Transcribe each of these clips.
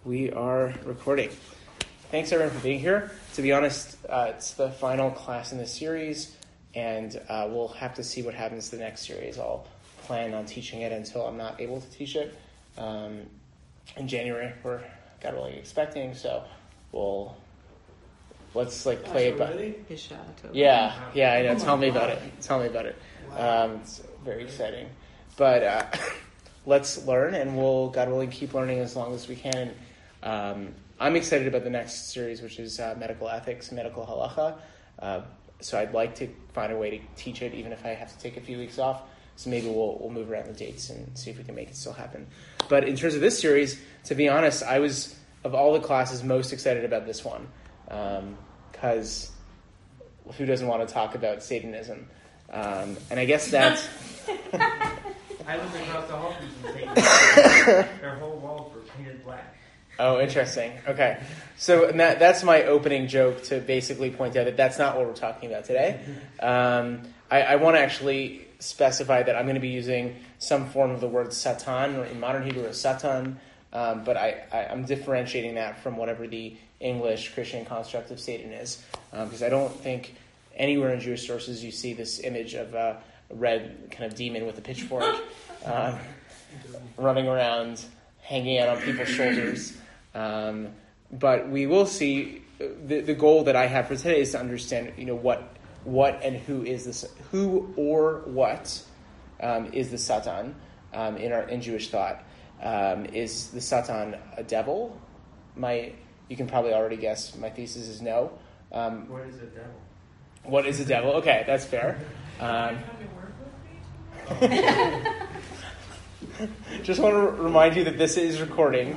We are recording. Thanks everyone for being here. To be honest, it's the final class in the series, and we'll have to see what happens to the next series. I'll plan on teaching it until I'm not able to teach it. In January, we're God willing expecting, so let's play it by. Yeah, I know. Tell me about it. It's very exciting, but let's learn, and we'll God willing keep learning as long as we can. I'm excited about the next series, which is medical ethics, medical halacha. So I'd like to find a way to teach it, even if I have to take a few weeks off. So maybe we'll move around the dates and see if we can make it still happen. But in terms of this series, to be honest, I was, of all the classes, most excited about this one. Because who doesn't want to talk about Satanism? And I guess that's... I lived across the hall from Satanism. Their whole walls were painted black. Oh, interesting. Okay. So that's my opening joke to basically point out that that's not what we're talking about today. I want to actually specify that I'm going to be using some form of the word Satan, or in modern Hebrew, a Satan, but I'm differentiating that from whatever the English Christian construct of Satan is, because I don't think anywhere in Jewish sources you see this image of a red kind of demon with a pitchfork running around, hanging out on people's shoulders. But we will see, the goal that I have for today is to understand, what and who is this, who or what is the Satan in Jewish thought. Is the Satan a devil? You can probably already guess my thesis is no. What is a devil? What is a devil? Okay, that's fair. Just want to remind you that this is recording.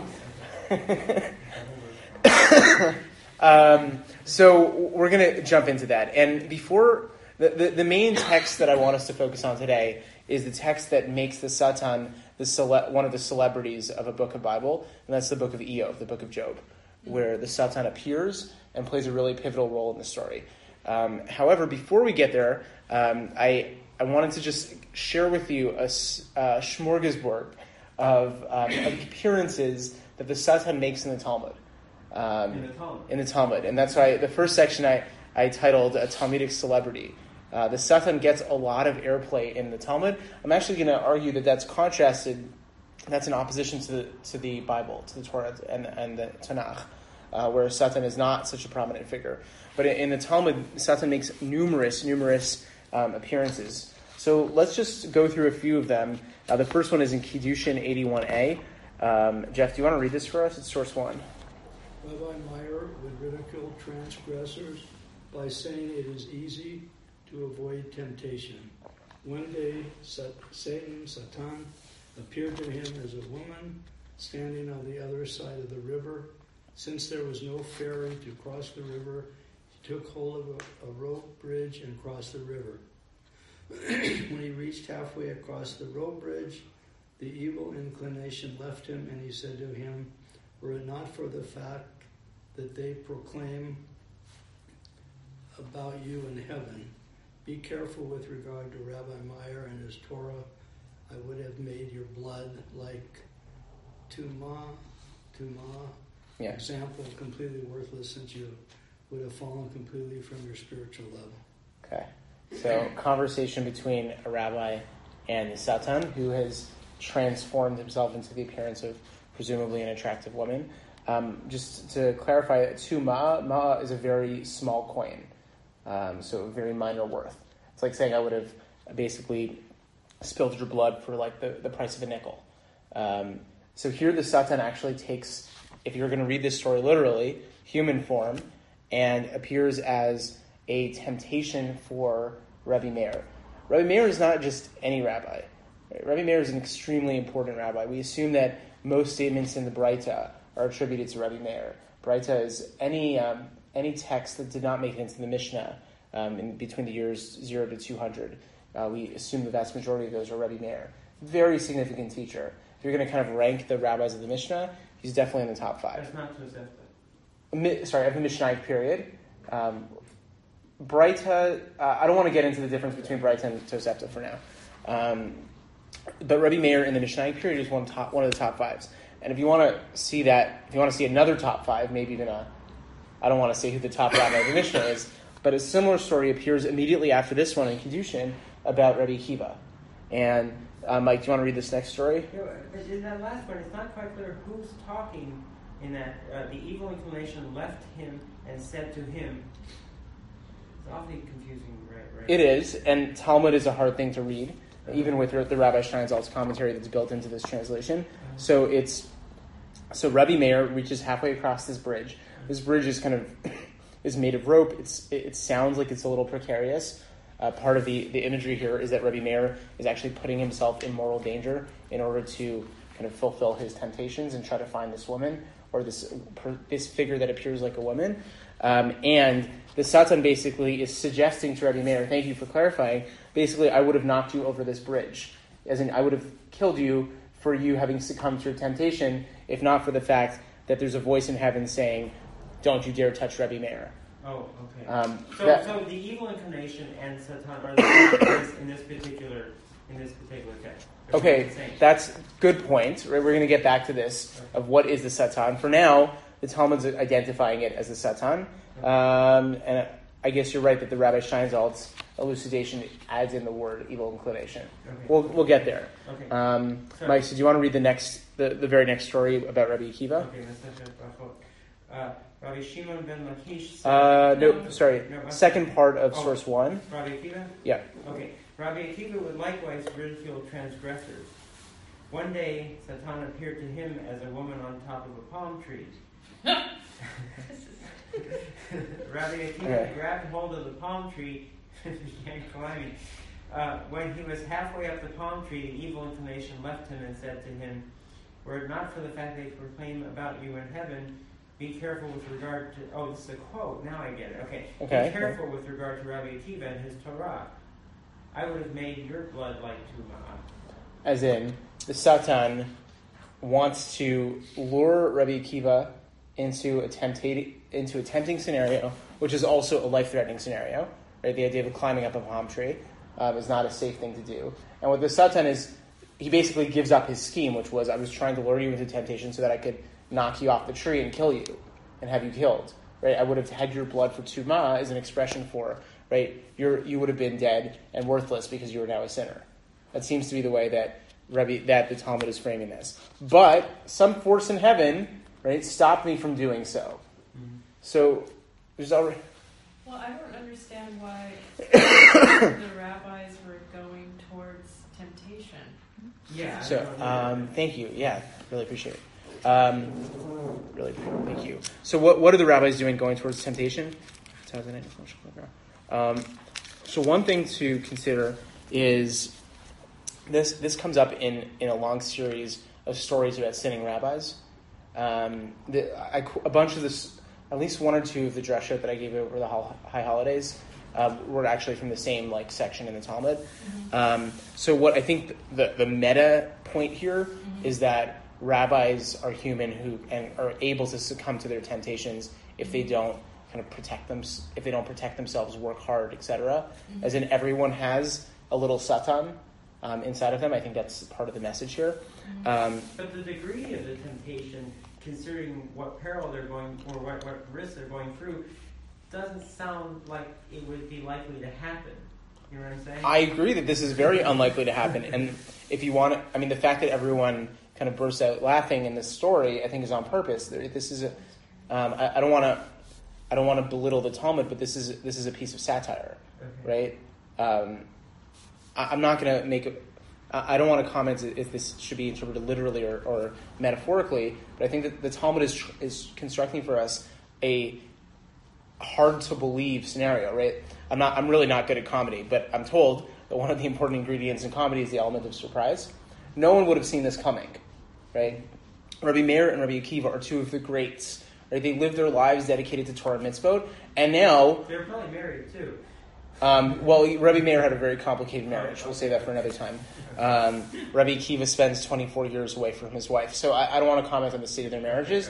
So we're going to jump into that. And before, the main text that I want us to focus on today is the text that makes the Satan one of the celebrities of a book of Bible, and that's the book of Iyov, the book of Job, where the Satan appears and plays a really pivotal role in the story. However, before we get there, I wanted to just share with you a smorgasbord of appearances that the Satan makes in the Talmud. In the Talmud. And that's why the first section I titled A Talmudic Celebrity. The Satan gets a lot of airplay in the Talmud. I'm actually going to argue that that's contrasted, that's in opposition to the Bible, to the Torah and the Tanakh, where Satan is not such a prominent figure. But in the Talmud, Satan makes numerous appearances. So let's just go through a few of them. The first one is in Kiddushin 81a. Jeff, do you want to read this for us? It's source 1. Rabbi Meir would ridicule transgressors by saying it is easy to avoid temptation. One day, Satan, appeared to him as a woman standing on the other side of the river. Since there was no ferry to cross the river, he took hold of a rope bridge and crossed the river. When he reached halfway across the rope bridge, the evil inclination left him, and he said to him, "Were it not for the fact that they proclaim about you in heaven, be careful with regard to Rabbi Meir and his Torah. I would have made your blood like Tumah, example, completely worthless, since you would have fallen completely from your spiritual level." Okay. So, conversation between a rabbi and the Satan, who has transformed himself into the appearance of presumably an attractive woman. Just to clarify, 2 ma'a is a very small coin, so very minor worth. It's like saying I would have basically spilled your blood for the price of a nickel. So here the Satan actually takes, if you're going to read this story literally, human form, and appears as a temptation for Rabbi Meir. Rabbi Meir is not just any rabbi. Rabbi Meir is an extremely important rabbi. We assume that most statements in the Braita are attributed to Rabbi Meir. Braita is any text that did not make it into the Mishnah in between the years 0 to 200. We assume the vast majority of those are Rabbi Meir. Very significant teacher. If you're going to kind of rank the rabbis of the Mishnah, he's definitely in the top 5. That's not Tosefta. Sorry, of the Mishnaic period. Braita, I don't want to get into the difference between Braita and Tosefta for now. But Rabbi Meir in the Mishnaic period is one of the top 5s. And if you want to see that, if you want to see another top 5, maybe even I don't want to say who the top rabbi of the Mishnah is, but a similar story appears immediately after this one in Kedushin about Rabbi Akiva. And Mike, do you want to read this next story? Yeah, but in that last one, it's not quite clear who's talking in that the evil inclination left him and said to him. It's awfully confusing, right? It is, and Talmud is a hard thing to read, even with the Rabbi Steinsaltz's commentary that's built into this translation. So Rabbi Meir reaches halfway across this bridge. This bridge is is made of rope. It sounds like it's a little precarious. Part of the imagery here is that Rabbi Meir is actually putting himself in mortal danger in order to kind of fulfill his temptations and try to find this woman or this figure that appears like a woman. And the Satan basically is suggesting to Rabbi Meir, thank you for clarifying, basically I would have knocked you over this bridge. As in, I would have killed you for you having succumbed to your temptation, if not for the fact that there's a voice in heaven saying, don't you dare touch Rabbi Meir. Oh, okay. So the evil inclination and Satan are the same in this particular text. Okay, that's good point. We're going to get back to this of what is the Satan. For now, the Talmud's identifying it as the Satan. And I guess you're right that the Rabbi Steinsaltz's elucidation adds in the word evil inclination. Okay. We'll get there. Okay. Mike, so do you want to read the very next story about Rabbi Akiva? Okay, Rabbi Shimon ben Lakish. Second part of source 1. Rabbi Akiva? Yeah. Okay. Rabbi Akiva would likewise ridicule transgressors. One day, Satan appeared to him as a woman on top of a palm tree. Rabbi Akiva grabbed hold of the palm tree and began climbing. When he was halfway up the palm tree, the evil inclination left him and said to him, were it not for the fact they proclaim about you in heaven, be careful with regard to... Oh, this is a quote. Now I get it. Okay. Be careful with regard to Rabbi Akiva and his Torah. I would have made your blood like Tumah. As in, the Satan wants to lure Rabbi Akiva into a tempting scenario, which is also a life-threatening scenario. Right? The idea of climbing up a palm tree is not a safe thing to do. And what the Satan is, he basically gives up his scheme, which was, I was trying to lure you into temptation so that I could knock you off the tree and kill you and have you killed. Right? I would have had your blood for Tumah is an expression for, right, you would have been dead and worthless because you are now a sinner. That seems to be the way that the Talmud is framing this. But some force in heaven, right, stopped me from doing so. Mm-hmm. So there's already... Well, I don't understand why the rabbis were going towards temptation. Yeah. So, thank you. Yeah, really appreciate it. Thank you. So what are the rabbis doing going towards temptation? So one thing to consider is this comes up in a long series of stories about sinning rabbis. A bunch of this, at least one or two of the drashot that I gave over the high holidays were actually from the same section in the Talmud. Mm-hmm. So what I think the meta point here is that rabbis are human who and are able to succumb to their temptations if they don't kind of protect them, if they don't protect themselves, work hard, etc. Mm-hmm. As in, everyone has a little Satan inside of them. I think that's part of the message here. Mm-hmm. But the degree of the temptation, considering what peril they're going or what risks they're going through, doesn't sound like it would be likely to happen. You know what I'm saying? I agree that this is very unlikely to happen. And if you want to, the fact that everyone kind of bursts out laughing in this story, I think is on purpose. This is I don't want to belittle the Talmud, but this is a piece of satire, okay. Right? I'm not going to make I don't want to comment if this should be interpreted literally or metaphorically, but I think that the Talmud is constructing for us a hard to believe scenario, right? I'm really not good at comedy, but I'm told that one of the important ingredients in comedy is the element of surprise. No one would have seen this coming, right? Rabbi Meir and Rabbi Akiva are two of the greats, right? They lived their lives dedicated to Torah mitzvot, and now... They're probably married, too. Well, Rabbi Meir had a very complicated marriage. We'll say that for another time. Rabbi Akiva spends 24 years away from his wife, so I don't want to comment on the state of their marriages.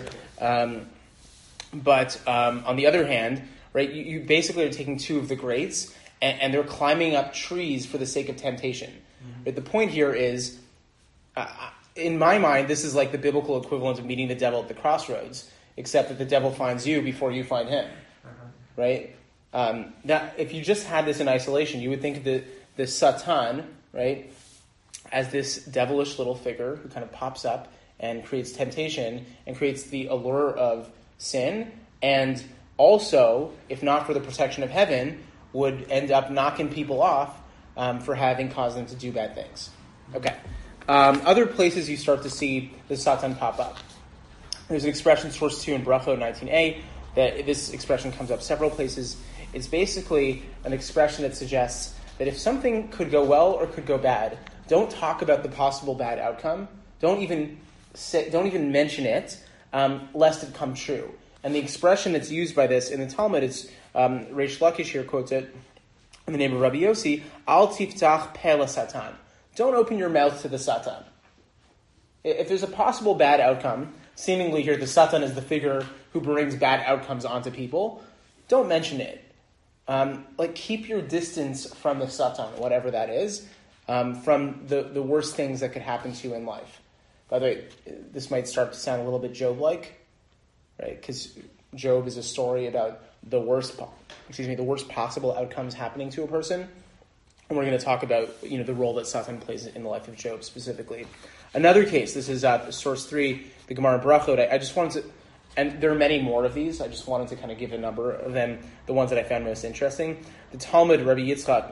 But on the other hand, right, you basically are taking two of the greats, and they're climbing up trees for the sake of temptation. Mm-hmm. Right? The point here is, in my mind, this is like the biblical equivalent of meeting the devil at the crossroads, except that the devil finds you before you find him, right? That if you just had this in isolation, you would think of the Satan, right, as this devilish little figure who kind of pops up and creates temptation and creates the allure of sin, and also, if not for the protection of heaven, would end up knocking people off for having caused them to do bad things. Okay. Other places you start to see the Satan pop up. There's an expression, source 2 in Brachot 19a, that this expression comes up several places. It's basically an expression that suggests that if something could go well or could go bad, don't talk about the possible bad outcome. Don't even mention it, lest it come true. And the expression that's used by this in the Talmud, it's Reish Lakish here quotes it in the name of Rabbi Yossi, Al tiftach pe Satan. Don't open your mouth to the Satan. If there's a possible bad outcome, seemingly here the Satan is the figure who brings bad outcomes onto people, don't mention it. Keep your distance from the Satan, whatever that is, from the worst things that could happen to you in life. By the way, this might start to sound a little bit Job-like, right? Because Job is a story about the worst possible outcomes happening to a person. And we're going to talk about, the role that Satan plays in the life of Job specifically. Another case, this is source 3, the Gemara Brachot. I just wanted to, and there are many more of these, I just wanted to kind of give a number of them, the ones that I found most interesting. The Talmud, Rabbi Yitzchak,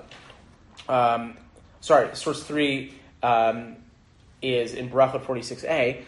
source 3 is in Brachot 46a.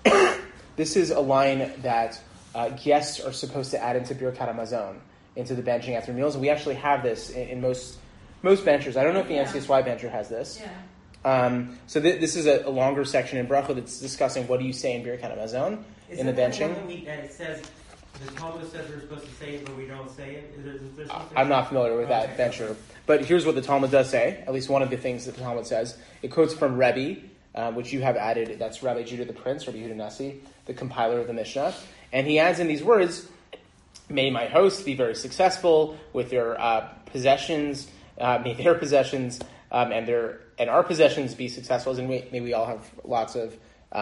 This is a line that guests are supposed to add into Birkat HaMazon, into the benching after meals. And we actually have this in most benchers. I don't know if the NCSY bencher has this. Yeah. So this is a longer section in Brachot that's discussing what do you say in Birkat HaMazon in the benching. That it says, the Talmud says we're supposed to say it, but we don't say it? Is there something? I'm not familiar with that bencher. But here's what the Talmud does say, at least one of the things that the Talmud says. It quotes from Rebbe, which you have added. That's Rabbi Judah the Prince, Rabbi Yehuda Nasi, the compiler of the Mishnah. And he adds in these words, may my host be very successful with their possessions, may their possessions and our possessions be successful, and may we all have lots of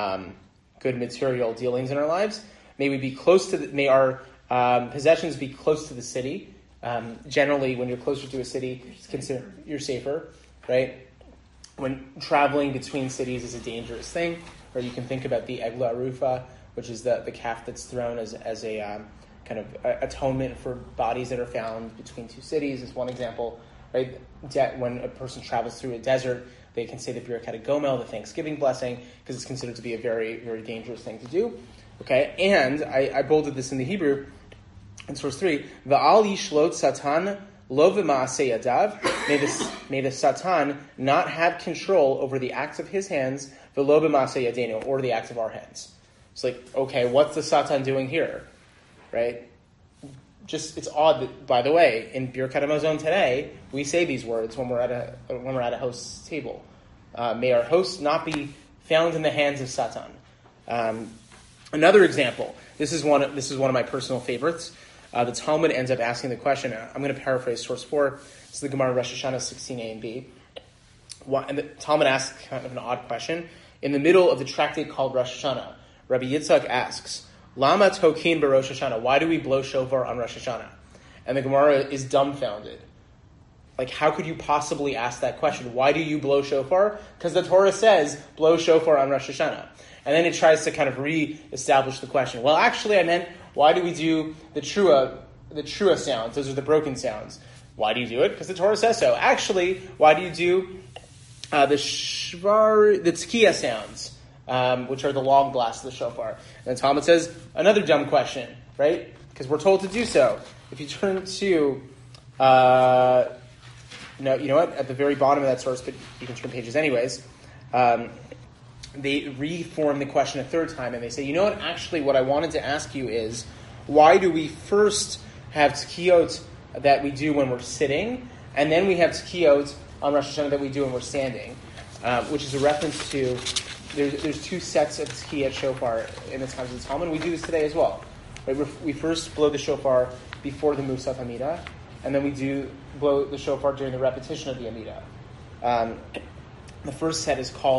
good material dealings in our lives. May we be may our possessions be close to the city. Generally, when you're closer to a city, you're safer, right? When traveling between cities is a dangerous thing, or you can think about the Egla Arufa, which is the calf that's thrown as a kind of atonement for bodies that are found between two cities is one example, right? When a person travels through a desert, they can say the Birkat HaGomel, the Thanksgiving blessing, because it's considered to be a very, very dangerous thing to do. Okay, and I bolded this in the Hebrew in source 3. Va'al yishlot Satan lo v'ma'aseh yadav. May the Satan not have control over the acts of his hands, v'lo b'ma'aseh yadenu, or the acts of our hands. It's like, okay, what's the Satan doing here, right? Just, it's odd that, by the way, in Birkat HaMazon today, we say these words when we're at a host's table. May our host not be found in the hands of Satan. Another example. This is one of my personal favorites. The Talmud ends up asking the question. I'm going to paraphrase source 4. This is the Gemara Rosh Hashanah 16a and b. And the Talmud asks kind of an odd question. In the middle of the tractate called Rosh Hashanah, Rabbi Yitzchak asks, Lama tokin b'Rosh Hashanah? Why do we blow shofar on Rosh Hashanah? And the Gemara is dumbfounded. Like, how could you possibly ask that question? Why do you blow shofar? Because the Torah says, blow shofar on Rosh Hashanah. And then it tries to kind of re-establish the question. Well, actually, I meant, why do we do the trua sounds? Those are the broken sounds. Why do you do it? Because the Torah says so. Actually, why do you do the tkiya sounds, which are the long blasts of the shofar? And Talmud says, another dumb question, right? Because we're told to do so. If you turn to, you know what? At the very bottom of that source, but you can turn pages anyways. They reform the question a third time, and they say, you know what? Actually, what I wanted to ask you is, why do we first have tkiyot that we do when we're sitting, and then we have tkiyot on Rosh Hashanah that we do when we're standing, which is a reference to, there's two sets of tkiyat shofar in the times of the Talmud. We do this today as well. Right? We first blow the shofar before the Musaf Amidah, and then we do blow the shofar during the repetition of the Amidah. The first set is called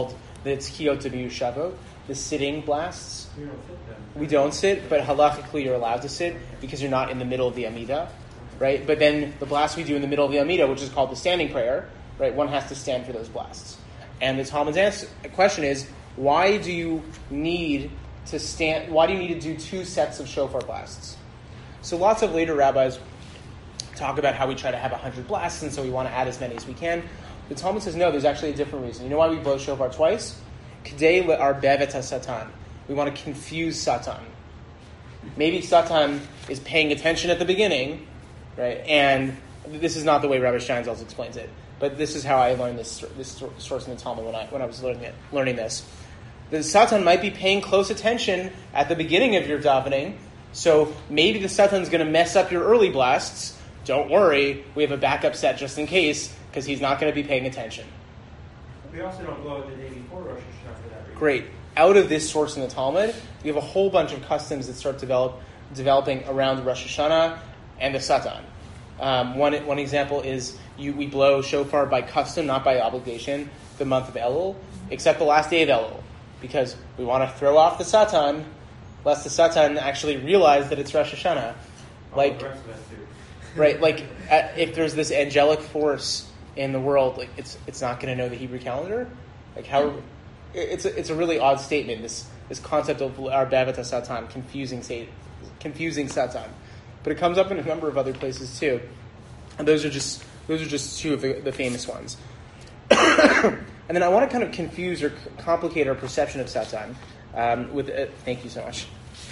the Tzkiot Debu Shavot, the sitting blasts. We don't fit them. We don't sit, but halachically you're allowed to sit because you're not in the middle of the Amidah, right? But then the blast we do in the middle of the Amidah, which is called the standing prayer, right? One has to stand for those blasts. And the Talmud's question is, why do you need to stand? Why do you need to do 2 sets of shofar blasts? So lots of later rabbis talk about how we try to have 100 blasts, and so we want to add as many as we can. The Talmud says no. There's actually a different reason. You know why we blow shofar twice? K'dei le'arbev et Satan. We want to confuse Satan. Maybe Satan is paying attention at the beginning, right? And this is not the way Rabbi Steinsaltz explains it, but this is how I learned this source in the Talmud when I was learning this. The Satan might be paying close attention at the beginning of your davening, so maybe the Satan's going to mess up your early blasts. Don't worry, we have a backup set just in case, because he's not going to be paying attention. We also don't blow it the day before Rosh Hashanah for that reason. Great. Out of this source in the Talmud, we have a whole bunch of customs that start developing around Rosh Hashanah and the Satan. One example is we blow shofar by custom, not by obligation, the month of Elul, except the last day of Elul, because we want to throw off the Satan, lest the Satan actually realize that it's Rosh Hashanah. Like, the rest of us do. Right, like if there's this angelic force in the world, like it's not going to know the Hebrew calendar. Like how it's a really odd statement. This concept of arbev et Satan, confusing Satan, but it comes up in a number of other places too. And those are just 2 of the famous ones. And then I want to kind of confuse or complicate our perception of Satan with thank you so much.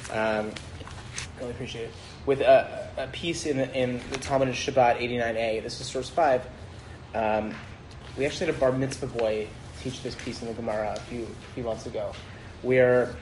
Really appreciate it. With a piece in the Talmud in Shabbat 89a. This is source 5. We actually had a bar mitzvah boy teach this piece in the Gemara a few months ago, where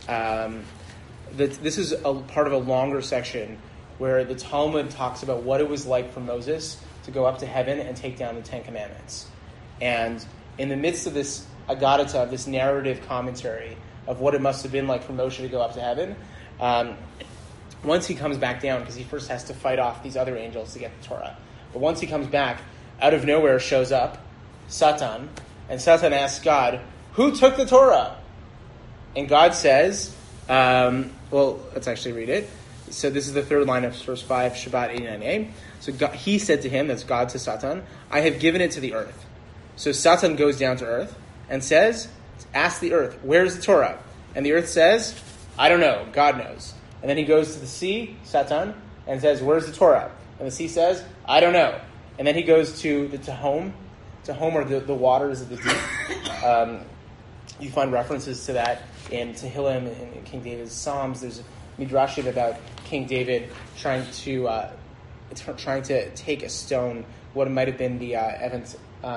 this is a part of a longer section where the Talmud talks about what it was like for Moses to go up to heaven and take down the 10 Commandments. And in the midst of this Agadata, of this narrative commentary of what it must have been like for Moshe to go up to heaven, once he comes back down, because he first has to fight off these other angels to get the Torah. But once he comes back, out of nowhere shows up Satan, and Satan asks God, who took the Torah? And God says, let's actually read it. So this is the 3rd line of verse 5, Shabbat 89a. So God, he said to him, that's God to Satan, I have given it to the earth. So Satan goes down to earth and says, ask the earth, where's the Torah? And the earth says, I don't know, God knows. And then he goes to the sea, Satan, and says, where's the Torah? And the sea says, I don't know. And then he goes to the Tehom. Tehom are the waters of the deep. You find references to that in Tehillim, in King David's Psalms. There's a midrashim about King David trying to take a stone, what might have been the Evan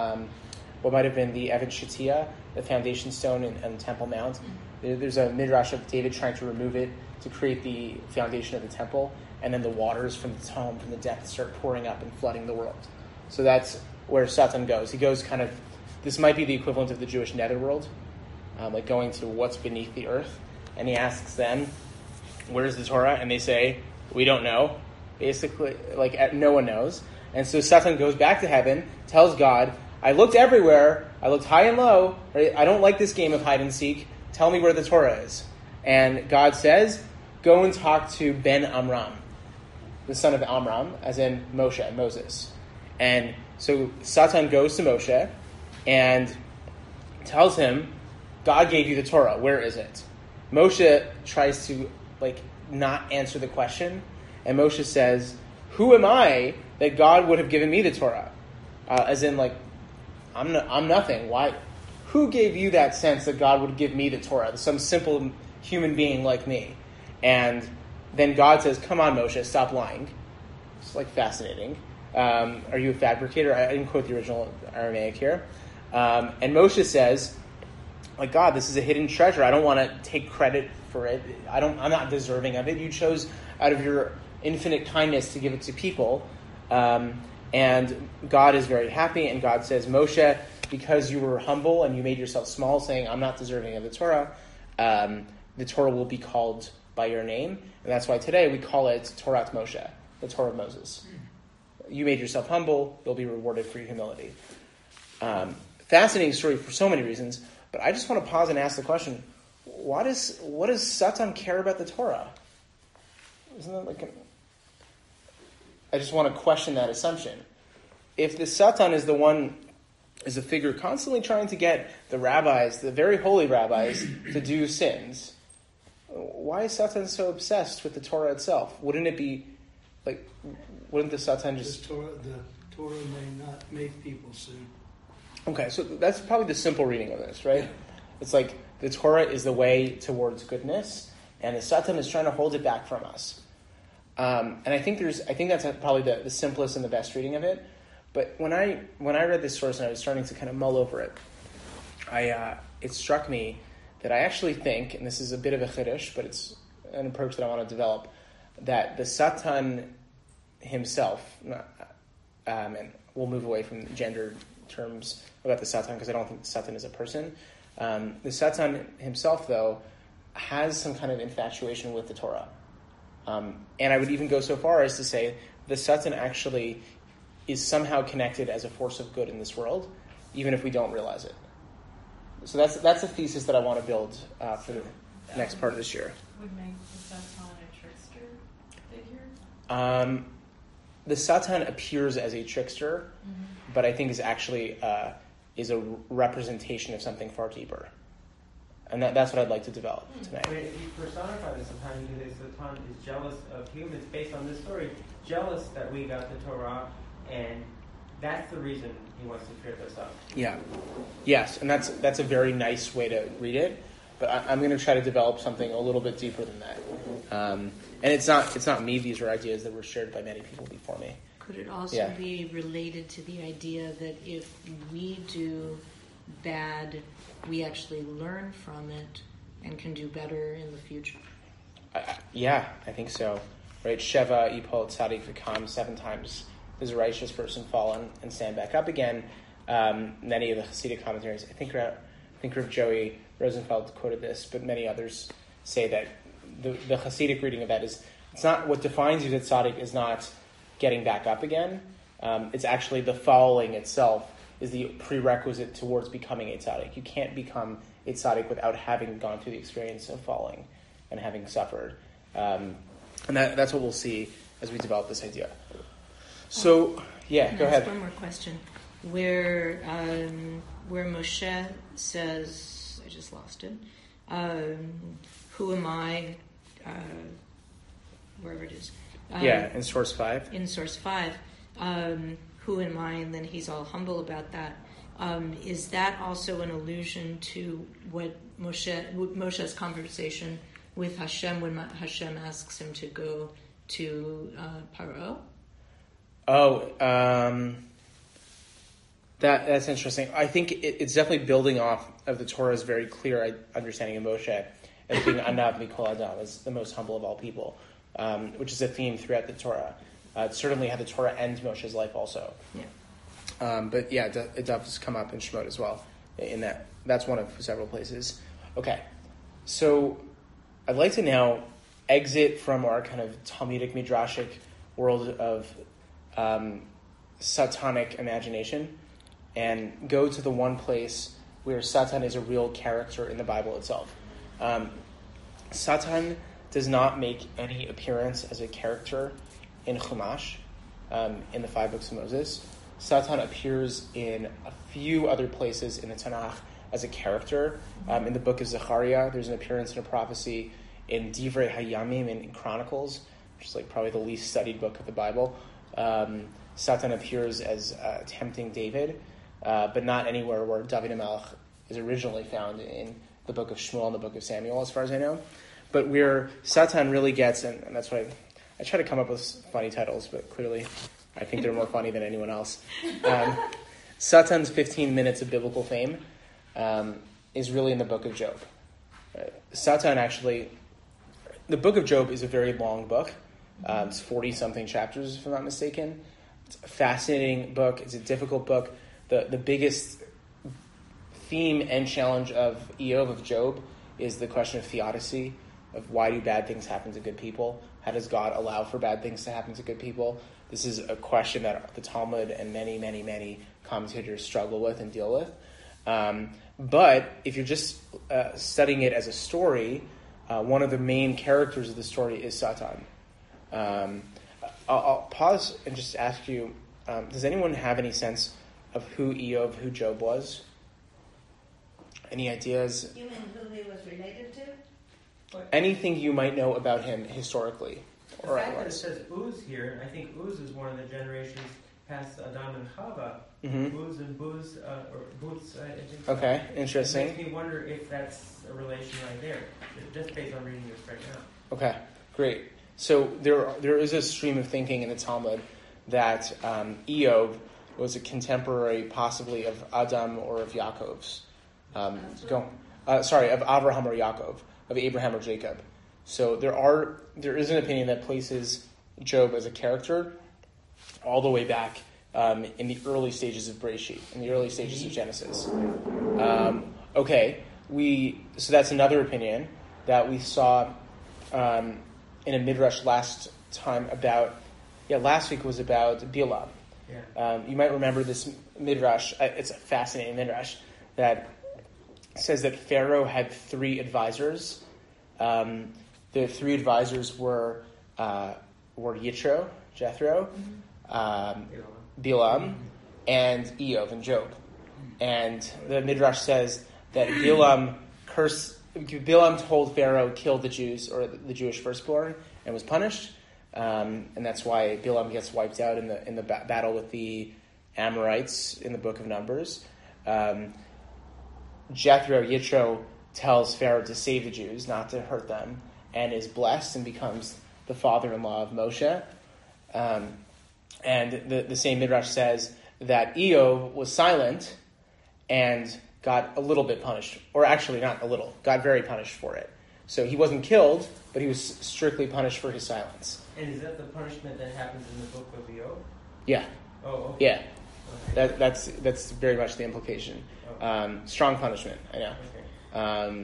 Shetiyah, the foundation stone in Temple Mount. There's a midrash of David trying to remove it to create the foundation of the temple, and then the waters from the Tehom, from the depths, start pouring up and flooding the world. So that's where Satan goes. He goes kind of, this might be the equivalent of the Jewish netherworld, like going to what's beneath the earth. And he asks them, where's the Torah? And they say, we don't know. Basically, like no one knows. And so Satan goes back to heaven, tells God, I looked everywhere, I looked high and low, right? I don't like this game of hide and seek. Tell me where the Torah is. And God says, go and talk to Ben Amram, the son of Amram, as in Moshe, Moses. And so Satan goes to Moshe and tells him, God gave you the Torah. Where is it? Moshe tries to not answer the question. And Moshe says, who am I that God would have given me the Torah? As in, I'm nothing. Why? Who gave you that sense that God would give me the Torah? Some simple human being like me. And then God says, come on, Moshe, stop lying. It's fascinating. Are you a fabricator? I didn't quote the original Aramaic here. And Moshe says, God, this is a hidden treasure. I don't want to take credit for it. I'm not deserving of it. You chose out of your infinite kindness to give it to people. And God is very happy. And God says, Moshe, because you were humble and you made yourself small, saying, I'm not deserving of the Torah, the Torah will be called by your name. And that's why today we call it Torat Moshe, the Torah of Moses. You made yourself humble, you'll be rewarded for your humility. Fascinating story for so many reasons. But I just want to pause and ask the question, what does Satan care about the Torah? Isn't that like I just want to question that assumption. If the Satan is a figure constantly trying to get the rabbis, the very holy rabbis, to do sins, why is Satan so obsessed with the Torah itself? Wouldn't the Satan just... The Torah may not make people sin. Okay, so that's probably the simple reading of this, right? It's like the Torah is the way towards goodness, and the Satan is trying to hold it back from us. And I think that's probably the simplest and the best reading of it. But when I read this source and I was starting to kind of mull over it, it struck me that I actually think, and this is a bit of a chiddush, but it's an approach that I want to develop, that the Satan himself, and we'll move away from gender terms about the Satan because I don't think Satan is a person. The Satan himself, though, has some kind of infatuation with the Torah. And I would even go so far as to say the Satan actually is somehow connected as a force of good in this world, even if we don't realize it. So that's a thesis that I want to build for the next part of this year. Would make the Satan a trickster figure? The Satan appears as a trickster, but I think is actually is a representation of something far deeper. And that's what I'd like to develop tonight. I mean, if you personify the Satan, you say Satan is jealous of humans based on this story, jealous that we got the Torah, and that's the reason he wants to trip us up. Yeah. Yes, and that's a very nice way to read it, but I'm going to try to develop something a little bit deeper than that. And it's not me, these are ideas that were shared by many people before me. Could it also be related to the idea that if we do bad, we actually learn from it and can do better in the future? I think so. Right? Sheva Ipol Tzadik V'Kam, 7 times does a righteous person fall and stand back up again. Many of the Hasidic commentaries, I think Rav Joey Rosenfeld quoted this, but many others say that the Hasidic reading of that is, it's not what defines you as tzaddik is not getting back up again. It's actually the falling itself is the prerequisite towards becoming a tzaddik. You can't become a tzaddik without having gone through the experience of falling and having suffered. And that's what we'll see as we develop this idea. So, go ahead. One more question. Where Moshe says, I just lost it, who am I, wherever it is. In source 5. In source 5. Who am I? And then he's all humble about that. Is that also an allusion to what Moshe's conversation with Hashem when Hashem asks him to go to Paro? That's interesting. I think it's definitely building off of the Torah's very clear understanding of Moshe as being Anav Mikol Adam, as the most humble of all people, which is a theme throughout the Torah. It's certainly how the Torah ends Moshe's life also. Yeah. It does come up in Shemot as well. In that's one of several places. Okay, so I'd like to now exit from our kind of Talmudic Midrashic world of Satanic imagination and go to the one place where Satan is a real character in the Bible itself. Satan does not make any appearance as a character in Chumash, in the 5 books of Moses. Satan appears in a few other places in the Tanakh as a character. In the book of Zechariah, there's an appearance in a prophecy. In Divrei Hayamim, in Chronicles, which is like probably the least studied book of the Bible, Satan appears as tempting David, but not anywhere where David HaMelech is originally found in the book of Shmuel and the book of Samuel, as far as I know. But where Satan really gets, and that's why I try to come up with funny titles, but clearly I think they're more funny than anyone else. Satan's 15 minutes of biblical fame is really in the book of Job. Satan actually, the book of Job is a very long book. It's 40-something chapters, if I'm not mistaken. It's a fascinating book. It's a difficult book. The biggest theme and challenge of Eov, of Job, is the question of theodicy, of why do bad things happen to good people? How does God allow for bad things to happen to good people? This is a question that the Talmud and many, many, many commentators struggle with and deal with. But if you're just studying it as a story, one of the main characters of the story is Satan. I'll pause and just ask you, does anyone have any sense of who Eov, who Job was? Any ideas? You mean who he was related to? Anything you might know about him historically? The fact that it says Uz here, I think Uz is one of the generations past Adam and Chava. Uz and Buz, or Buz, I think. So. Okay, interesting. It makes me wonder if that's a relation right there, just based on reading this right now. Okay, great. So there is a stream of thinking in the Talmud that Eov was a contemporary, possibly, of Adam or of Yaakov's. Of Avraham or Yaakov, of Abraham or Jacob. So there is an opinion that places Job as a character all the way back in the early stages of Bereshit, in the early stages of Genesis. So that's another opinion that we saw in a midrash last week was about Bilam. Yeah. You might remember this midrash. It's a fascinating midrash that says that Pharaoh had 3 advisors. The 3 advisors were Jethro, Bilam, and Eov and Job. And the midrash says that Bilam told Pharaoh kill the Jews or the Jewish firstborn and was punished, and that's why Bilam gets wiped out in the battle with the Amorites in the book of Numbers. Yitro tells Pharaoh to save the Jews, not to hurt them, and is blessed and becomes the father-in-law of Moshe. And the same midrash says that Eov was silent and got a little bit punished, or actually not a little, got very punished for it. So he wasn't killed, but he was strictly punished for his silence. And is that the punishment that happens in the book of Eov? Yeah. Oh, okay. Yeah. Okay. That's very much the implication. Strong punishment, I know. Okay.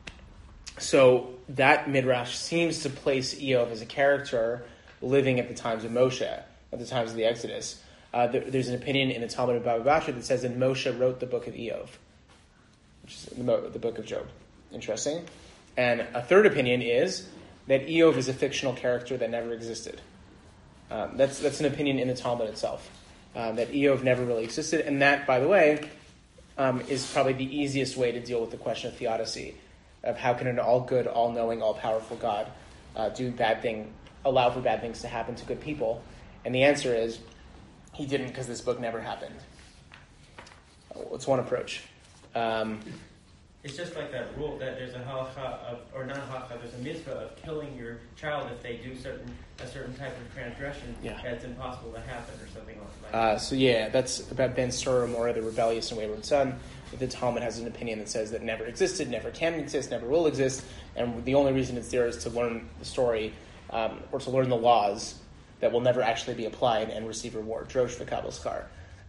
So that midrash seems to place Eov as a character living at the times of Moshe, at the times of the Exodus. There's an opinion in the Talmud of Baba Basra that says that Moshe wrote the book of Eov, which is the book of Job. Interesting. And a third opinion is that Eov is a fictional character that never existed. That's an opinion in the Talmud itself, that Eov never really existed. And that, by the way, is probably the easiest way to deal with the question of theodicy, of how can an all-good, all-knowing, all-powerful God allow for bad things to happen to good people? And the answer is, he didn't, because this book never happened. It's one approach. It's just like that rule that there's a halacha or not halacha, there's a mitzvah of killing your child if they do a certain type of transgression. Yeah. That's impossible to happen or something like that. That's about Ben Sura Mora, the rebellious and wayward son. The Talmud has an opinion that says that never existed, never can exist, never will exist, and the only reason it's there is to learn the story or to learn the laws that will never actually be applied and receive reward. Drosh v'kabel schar.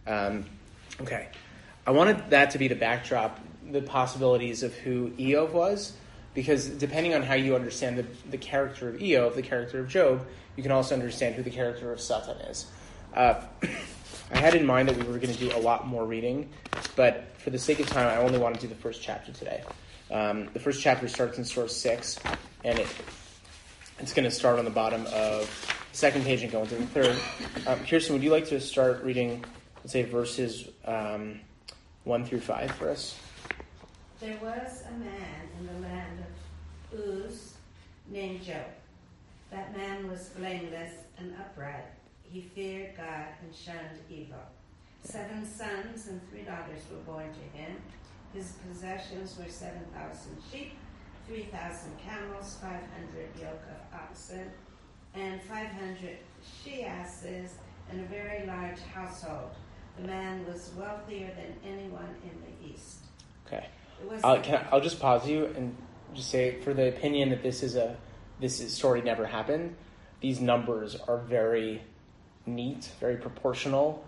Okay. I wanted that to be the backdrop, the possibilities of who Eov was, because depending on how you understand the character of Eov, the character of Job, you can also understand who the character of Satan is. I had in mind that we were going to do a lot more reading, but for the sake of time, I only want to do the first chapter today. The first chapter starts in source 6, and it's going to start on the bottom of the second page and go into the third. Kirsten, would you like to start reading, let's say, verses 1 through 5 for us? There was a man in the land of Uz named Job. That man was blameless and upright. He feared God and shunned evil. 7 sons and 3 daughters were born to him. His possessions were 7,000 sheep, 3,000 camels, 500 yoke of oxen, and 500 she-asses, and a very large household. The man was wealthier than anyone in the East. Okay. I'll just pause you and just say, for the opinion that this story never happened, these numbers are very neat, very proportional.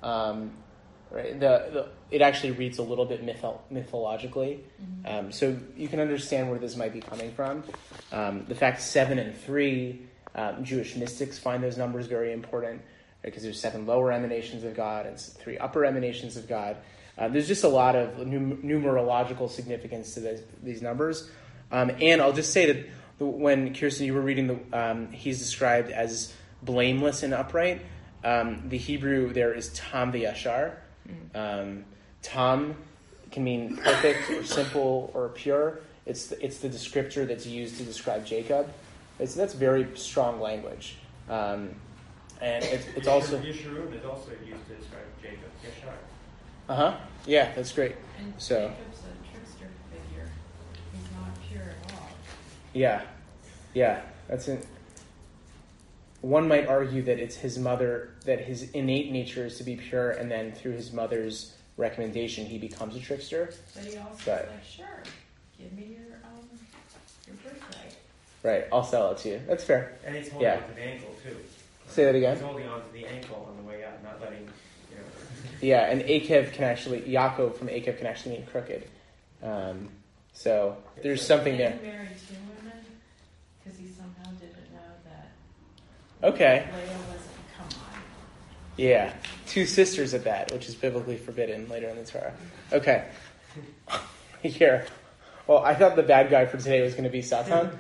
Right? It actually reads a little bit mythologically, so you can understand where this might be coming from. The fact 7 and 3, Jewish mystics find those numbers very important, because there's 7 lower emanations of God and 3 upper emanations of God. There's just a lot of numerological significance to these numbers. And I'll just say that when, Kirsten, you were reading, he's described as blameless and upright. The Hebrew there is tam v'yashar. Tam can mean perfect or simple or pure. It's the descriptor that's used to describe Jacob. That's very strong language. And it's also... Yeshurun is also used to describe Jacob. Yashar. Uh-huh. Yeah, that's great. And So, Jacob's a trickster figure. He's not pure at all. yeah, that's it. One might argue that it's his mother, that his innate nature is to be pure, and then through his mother's recommendation, he becomes a trickster. But he also But- is like, sure, give me your birthright. Right, I'll sell it to you. That's fair. And he's holding Yeah. onto the ankle, too. Say that again? He's holding onto the ankle on the way out, not letting, Yeah, and Yaakov from Akev can actually mean crooked. So there's something And there. he married two women because he somehow didn't know that Okay. Leah wasn't, come on. Yeah, 2 sisters at that, which is biblically forbidden later in the Torah. Okay. Here. Well, I thought the bad guy for today was going to be Satan.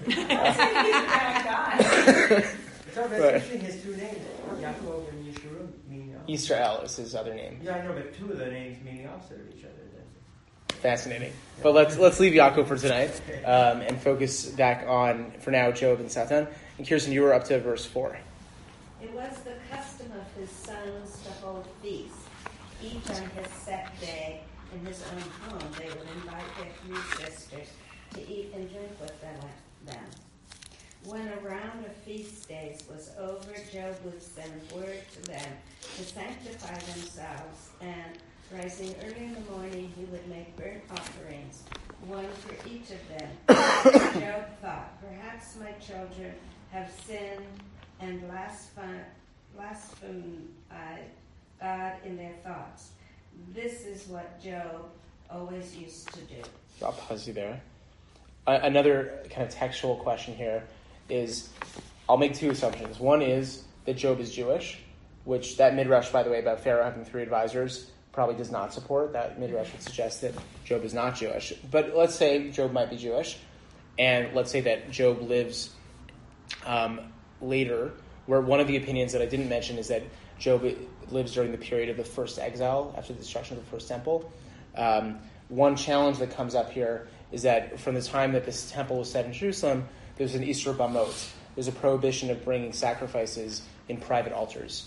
So that's usually his two names. Yaakov and Yeshurun mean opposite. Israel is his other name. Yeah, I know, but two of the names mean the opposite of each other. Then. Fascinating. But let's leave Yaakov for tonight and focus back on, for now, Job and Satan. And Kirsten, you were up to verse 4. It was the custom of his sons to hold feasts. Each on his set day in his own home, they would invite their 3 sisters to eat and drink with them. When a round of feast days was over, Job would send word to them to sanctify themselves, and rising early in the morning, he would make burnt offerings, one for each of them. Job thought, perhaps my children have sinned and blasphemed God in their thoughts. This is what Job always used to do. I'll pause you there. Another kind of textual question here is, I'll make 2 assumptions. One is that Job is Jewish, which that midrash, by the way, about Pharaoh having 3 advisors probably does not support. That midrash would suggest that Job is not Jewish. But let's say Job might be Jewish, and let's say that Job lives later, where one of the opinions that I didn't mention is that Job lives during the period of the first exile, after the destruction of the first temple. One challenge that comes up here is that from the time that this temple was set in Jerusalem, there's an Isur Bamot. There's a prohibition of bringing sacrifices in private altars.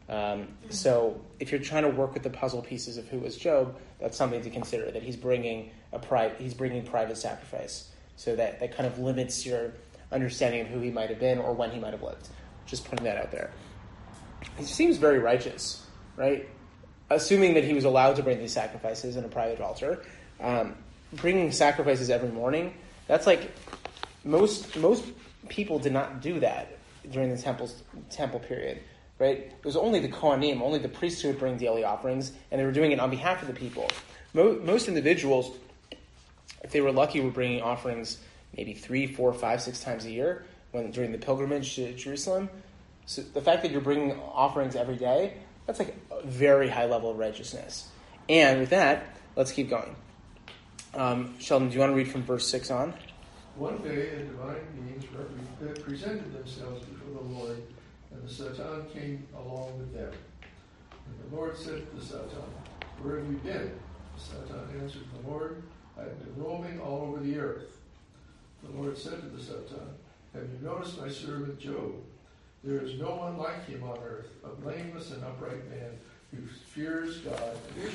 So if you're trying to work with the puzzle pieces of who was Job, that's something to consider, that he's bringing private sacrifice. So that kind of limits your understanding of who he might have been or when he might have lived. Just putting that out there. He seems very righteous, right? Assuming that he was allowed to bring these sacrifices in a private altar. Bringing sacrifices every morning, that's like, most people did not do that during the temple period, right? It was only the Kohanim, only the priests who would bring daily offerings, and they were doing it on behalf of the people. Most individuals, if they were lucky, were bringing offerings maybe 3, 4, 5, 6 times a year during the pilgrimage to Jerusalem. So the fact that you're bringing offerings every day, that's like a very high level of righteousness. And with that, let's keep going. Sheldon, do you want to read from verse 6 on? One day the divine beings presented themselves before the Lord, and the Satan came along with them. And the Lord said to the Satan, "Where have you been?" The Satan answered the Lord, "I have been roaming all over the earth." The Lord said to the Satan, "Have you noticed my servant Job? There is no one like him on earth, a blameless and upright man who fears God and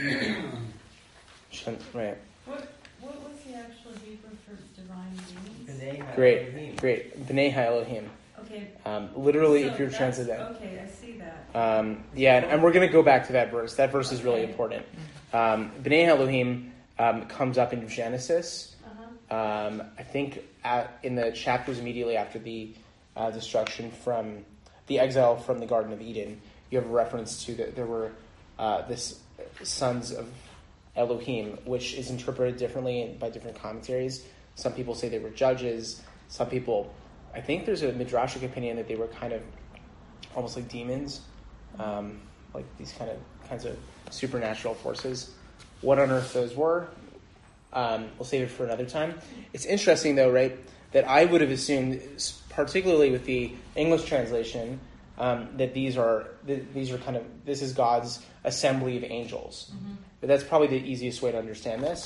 shuns evil." Right. What was the actual Hebrew for divine beings? Great. B'nai Elohim. Okay. Literally, So if you're that's- translating that. Okay, I see that. Yeah, and we're going to go back to that verse. That verse is really important. B'nai Elohim comes up in Genesis. I think in the chapters immediately after the destruction from the exile from the Garden of Eden, you have a reference to that there were this sons of Elohim, which is interpreted differently by different commentaries. Some people say they were judges. Some people, I think there's a midrashic opinion that they were kind of almost like demons, like these kinds of supernatural forces. what on earth those were. We'll save it for another time. It's interesting, though, right, that I would have assumed, particularly with the English translation, that these are this is God's assembly of angels. Mm-hmm. But that's probably the easiest way to understand this,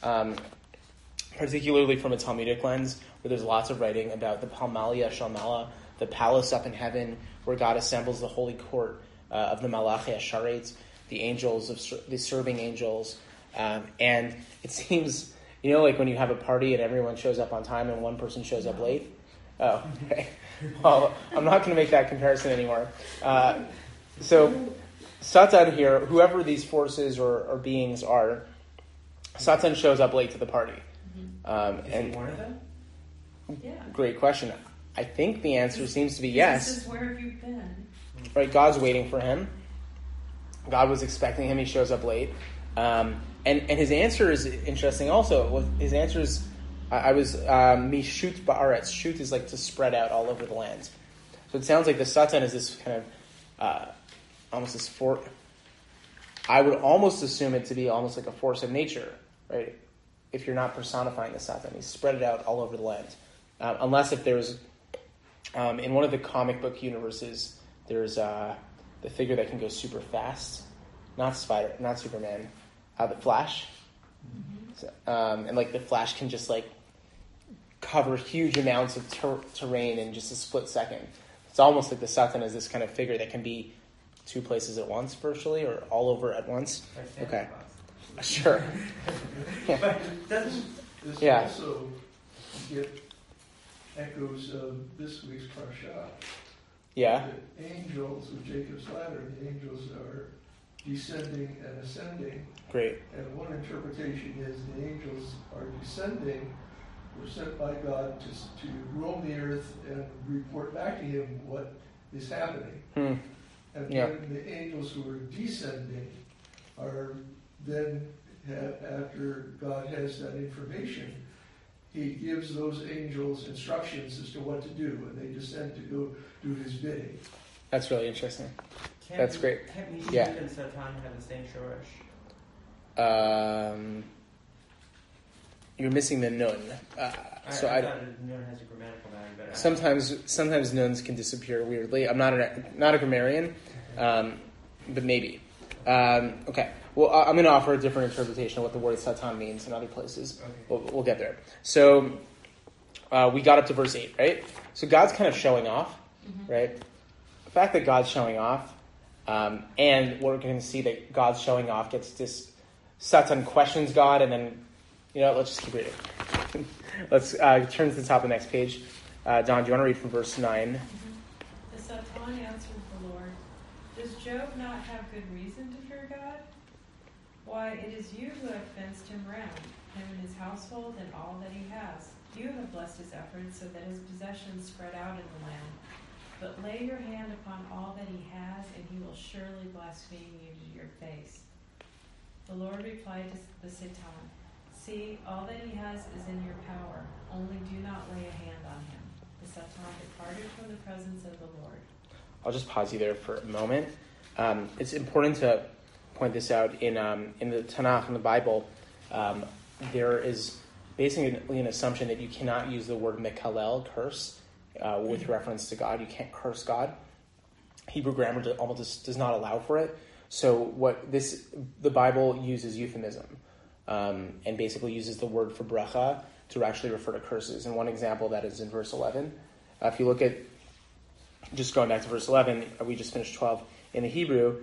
particularly from a Talmudic lens, where there's lots of writing about the Palmalia Shalmala, the palace up in heaven, where God assembles the holy court of the Malachi Asharet, the angels, the serving angels. And it seems, like when you have a party and everyone shows up on time and one person shows up late. Oh, okay. Well, I'm not going to make that comparison anymore. So Satan here, whoever these forces or beings are, Satan shows up late to the party. Is he one of them? Yeah. Great question. I think the answer seems to be yes. This is where have you been? Right, God's waiting for him. God was expecting him. He shows up late. And his answer is interesting also. His answer is, I was mishut ba'aretz. Shoot is like to spread out all over the land. So it sounds like the Satan is this kind of almost this force. I would almost assume it to be almost like a force of nature, right? If you're not personifying the Satan, he's spread it out all over the land. Unless if there's in one of the comic book universes, there's the figure that can go super fast, not Superman. The Flash, and like the Flash can just like cover huge amounts of terrain in just a split second. It's almost like the Satan is this kind of figure that can be two places at once, virtually, or all over at once. Okay, sure. But doesn't This Yeah. also get echoes of this week's Parsha. Yeah. The angels of Jacob's ladder, the angels are descending and ascending. Great. And one interpretation is the angels are descending, were sent by God to roam the earth and report back to him what is happening. And then the angels who are descending are then, after God has that information, he gives those angels instructions as to what to do, and they descend to go do his bidding. That's really interesting. That's great. Can't Mishut Yeah. and Satan have the same shoresh? You're missing the nun. I thought Nun has a grammatical value, but Sometimes nuns can disappear weirdly. I'm not a grammarian, but maybe. Okay. Well, I'm going to offer a different interpretation of what the word Satan means in other places. Okay. We'll get there. So we got up to verse 8, right? So God's kind of showing off, right? The fact that God's showing off, and we're going to see that God's showing off gets this. Satan questions God, and then, let's just keep reading. Let's turn to the top of the next page. Don, do you want to read from verse 9? The Satan answered the Lord, "Does Job not have good reason to fear God? Why, it is you who have fenced him round, him and his household and all that he has. You have blessed his efforts so that his possessions spread out in the land. But lay your hand upon all that he has, and he will surely blaspheme you to your face." The Lord replied to the Satan, "See, all that he has is in your power. Only do not lay a hand on him." The Satan departed from the presence of the Lord. I'll just pause you there for a moment. It's important to point this out in the Tanakh, in the Bible. There is basically an assumption that you cannot use the word mekalel, curse, with reference to God. You can't curse God. Hebrew grammar almost does not allow for it. So the Bible uses euphemism, and basically uses the word for bracha to actually refer to curses. And one example of that is in verse 11. If you look at, just going back to verse 11, we just finished 12 in the Hebrew.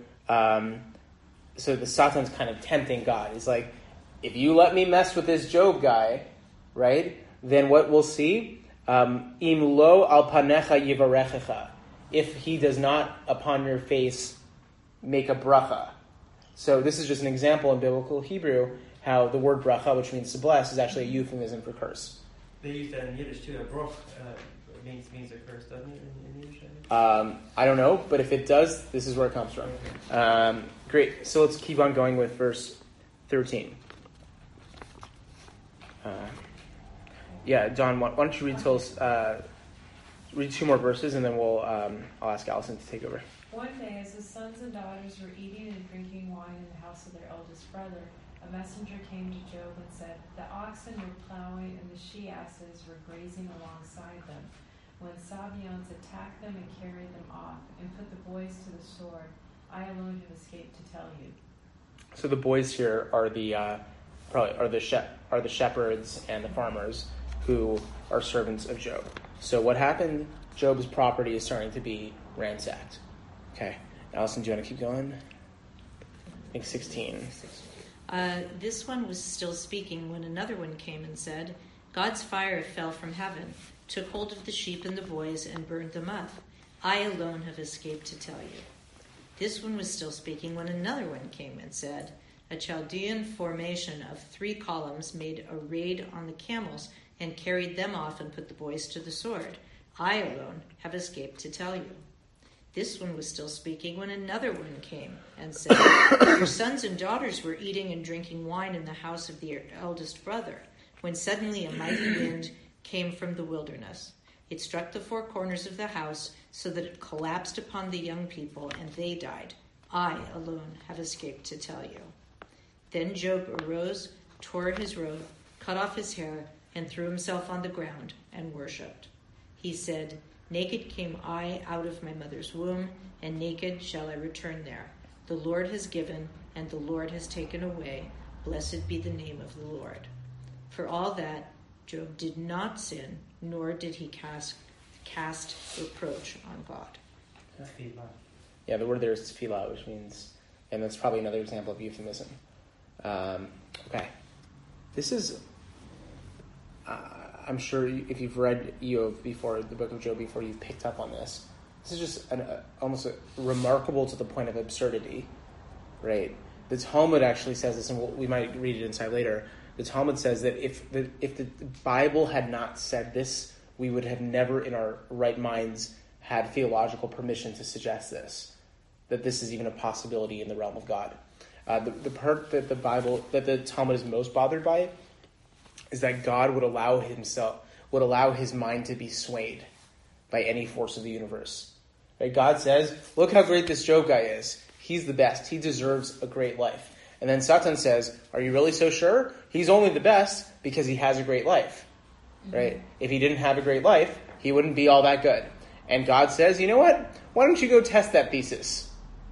So the Satan's kind of tempting God. He's like, if you let me mess with this Job guy, right, then what we'll see, im lo al panecha yivarechecha, if he does not upon your face make a bracha. So this is just an example in biblical Hebrew how the word bracha, which means to bless, is actually a euphemism for curse. They use that in Yiddish too. A broch means a curse, doesn't it, in Yiddish? I don't know, but if it does, this is where it comes from. Okay. Great. So let's keep on going with verse 13. Don, why don't you read two more verses, and then I'll ask Allison to take over. One day, as his sons and daughters were eating and drinking wine in the house of their eldest brother, a messenger came to Job and said, "The oxen were plowing and the she-asses were grazing alongside them, when Sabaeans attacked them and carried them off, and put the boys to the sword. I alone have escaped to tell you." So the boys here are the shepherds and the farmers who are servants of Job. So what happened? Job's property is starting to be ransacked. Okay, Allison, do you want to keep going? I think 16. This one was still speaking when another one came and said, "God's fire fell from heaven, took hold of the sheep and the boys, and burned them up. I alone have escaped to tell you." This one was still speaking when another one came and said, "A Chaldean formation of 3 columns made a raid on the camels and carried them off and put the boys to the sword. I alone have escaped to tell you." This one was still speaking when another one came and said, "Your sons and daughters were eating and drinking wine in the house of their eldest brother, when suddenly a mighty wind came from the wilderness. It struck the 4 corners of the house so that it collapsed upon the young people, and they died. I alone have escaped to tell you." Then Job arose, tore his robe, cut off his hair, and threw himself on the ground and worshipped. He said, "Naked came I out of my mother's womb, and naked shall I return there. The Lord has given, and the Lord has taken away. Blessed be the name of the Lord." For all that, Job did not sin, nor did he cast reproach on God. Yeah, the word there is tefillah, which means, and that's probably another example of euphemism. Okay. This is, I'm sure if you've read Job before, the book of Job before, you've picked up on this. This is just almost remarkable to the point of absurdity, right? The Talmud actually says this, and we might read it inside later. The Talmud says that if the Bible had not said this, we would have never in our right minds had theological permission to suggest this, that this is even a possibility in the realm of God. The part that the Talmud is most bothered by is that God would allow his mind to be swayed by any force of the universe. Right? God says, "Look how great this Job guy is. He's the best. He deserves a great life." And then Satan says, "Are you really so sure? He's only the best because he has a great life." Right? If he didn't have a great life, he wouldn't be all that good. And God says, "You know what? Why don't you go test that thesis?"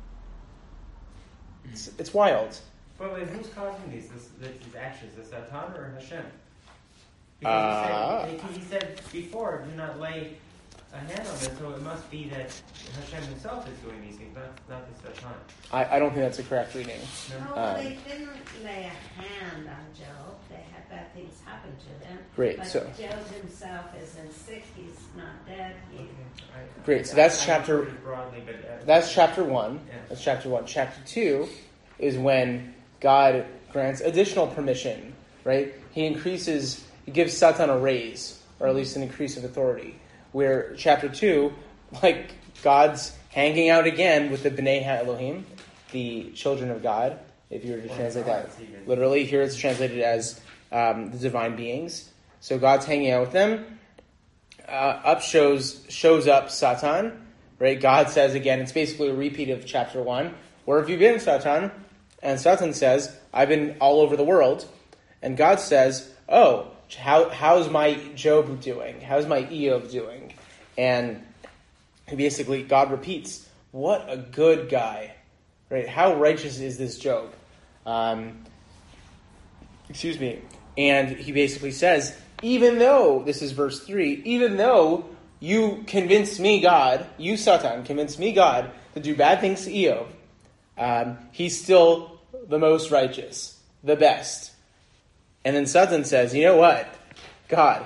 It's wild. But wait, who's causing these actions? The Satan or Hashem? Because he said before, "Do not lay a hand on it," so it must be that Hashem himself is doing these things, not the Satan. I don't think that's a correct reading. No, they didn't lay a hand on Job. They had bad things happen to them. Great. But So Job himself is in sick. He's not dead. great. So that's chapter. Broadly, but, That's chapter 1. Yeah. That's chapter 1. Chapter 2 is when God grants additional permission. Right? He gives Satan a raise, or at least an increase of authority. Where chapter 2, like God's hanging out again with the B'nai HaElohim, the children of God, if you were to translate that. Literally, here it's translated as the divine beings. So God's hanging out with them. Shows up Satan, right? God says again, it's basically a repeat of chapter 1. "Where have you been, Satan?" And Satan says, "I've been all over the world." And God says, "Oh, how's my Job doing? How's my Eov doing?" And God repeats, "What a good guy." Right? How righteous is this Job? And he basically says, even though, this is verse 3, even though you convinced me, God, you, Satan, convinced me, God, to do bad things to Eov, he's still the most righteous, the best. And then Satan says, "You know what? God,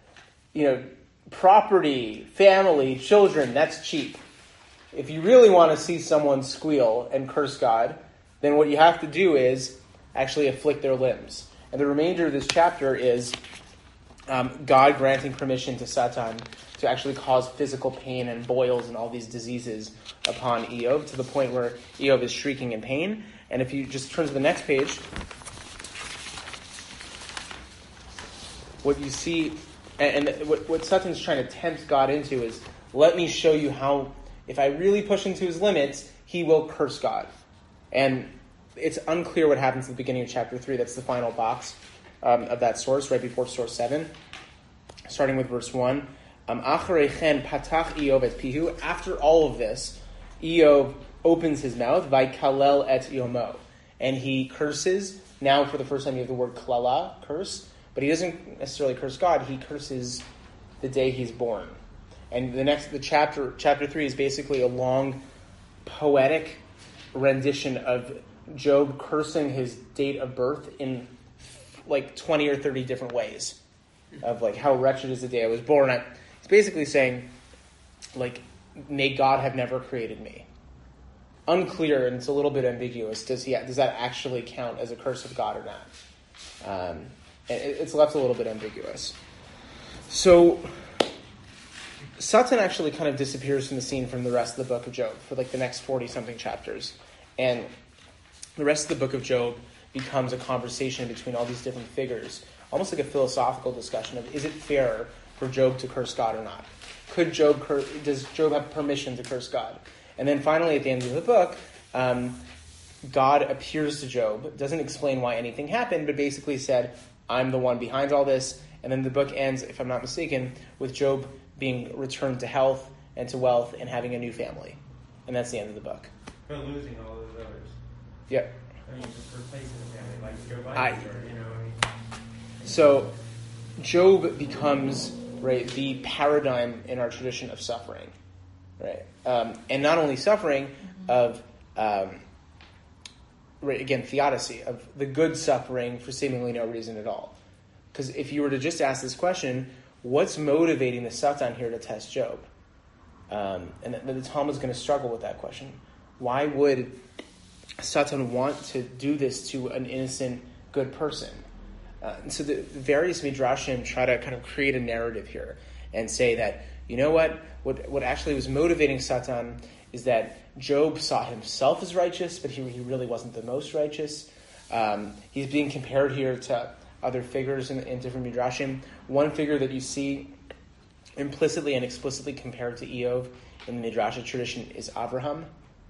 property, family, children, that's cheap. If you really want to see someone squeal and curse God, then what you have to do is actually afflict their limbs." And the remainder of this chapter is God granting permission to Satan to actually cause physical pain and boils and all these diseases upon Eov, to the point where Eov is shrieking in pain. And if you just turn to the next page, what you see, and what Satan's trying to tempt God into is, let me show you how, if I really push into his limits, he will curse God. And it's unclear what happens at the beginning of chapter 3. That's the final box of that source, right before source 7. Starting with verse 1. Acharei chen patach Eov et pihu. After all of this, Eov opens his mouth, vaykalel et yomo. And he curses. Now, for the first time, you have the word klala, curse. But he doesn't necessarily curse God. He curses the day he's born. And the chapter 3 is basically a long, poetic rendition of Job cursing his date of birth in like 20 or 30 different ways. Of like, how wretched is the day I was born. He's basically saying, like, may God have never created me. Unclear, and it's a little bit ambiguous. Does that actually count as a curse of God or not? It's left a little bit ambiguous. So Satan actually kind of disappears from the scene from the rest of the book of Job for like the next 40-something chapters. And the rest of the book of Job becomes a conversation between all these different figures, almost like a philosophical discussion of, is it fair for Job to curse God or not? Does Job have permission to curse God? And then finally, at the end of the book, God appears to Job, doesn't explain why anything happened, but basically said, I'm the one behind all this. And then the book ends, if I'm not mistaken, with Job being returned to health and to wealth and having a new family. And that's the end of the book. But losing all those others. Yep. I mean, just replacing the family like Joe Biden, So Job becomes, right, the paradigm in our tradition of suffering, right? And not only suffering of, right, again, theodicy, of the good suffering for seemingly no reason at all. Because if you were to just ask this question, what's motivating the Satan here to test Job? And the Talmud is going to struggle with that question. Why would Satan want to do this to an innocent, good person? And so the various midrashim try to kind of create a narrative here and say that, you know what actually was motivating Satan is that Job saw himself as righteous, but he really wasn't the most righteous. He's being compared here to other figures in different midrashim. One figure that you see implicitly and explicitly compared to Eov in the midrashic tradition is Abraham.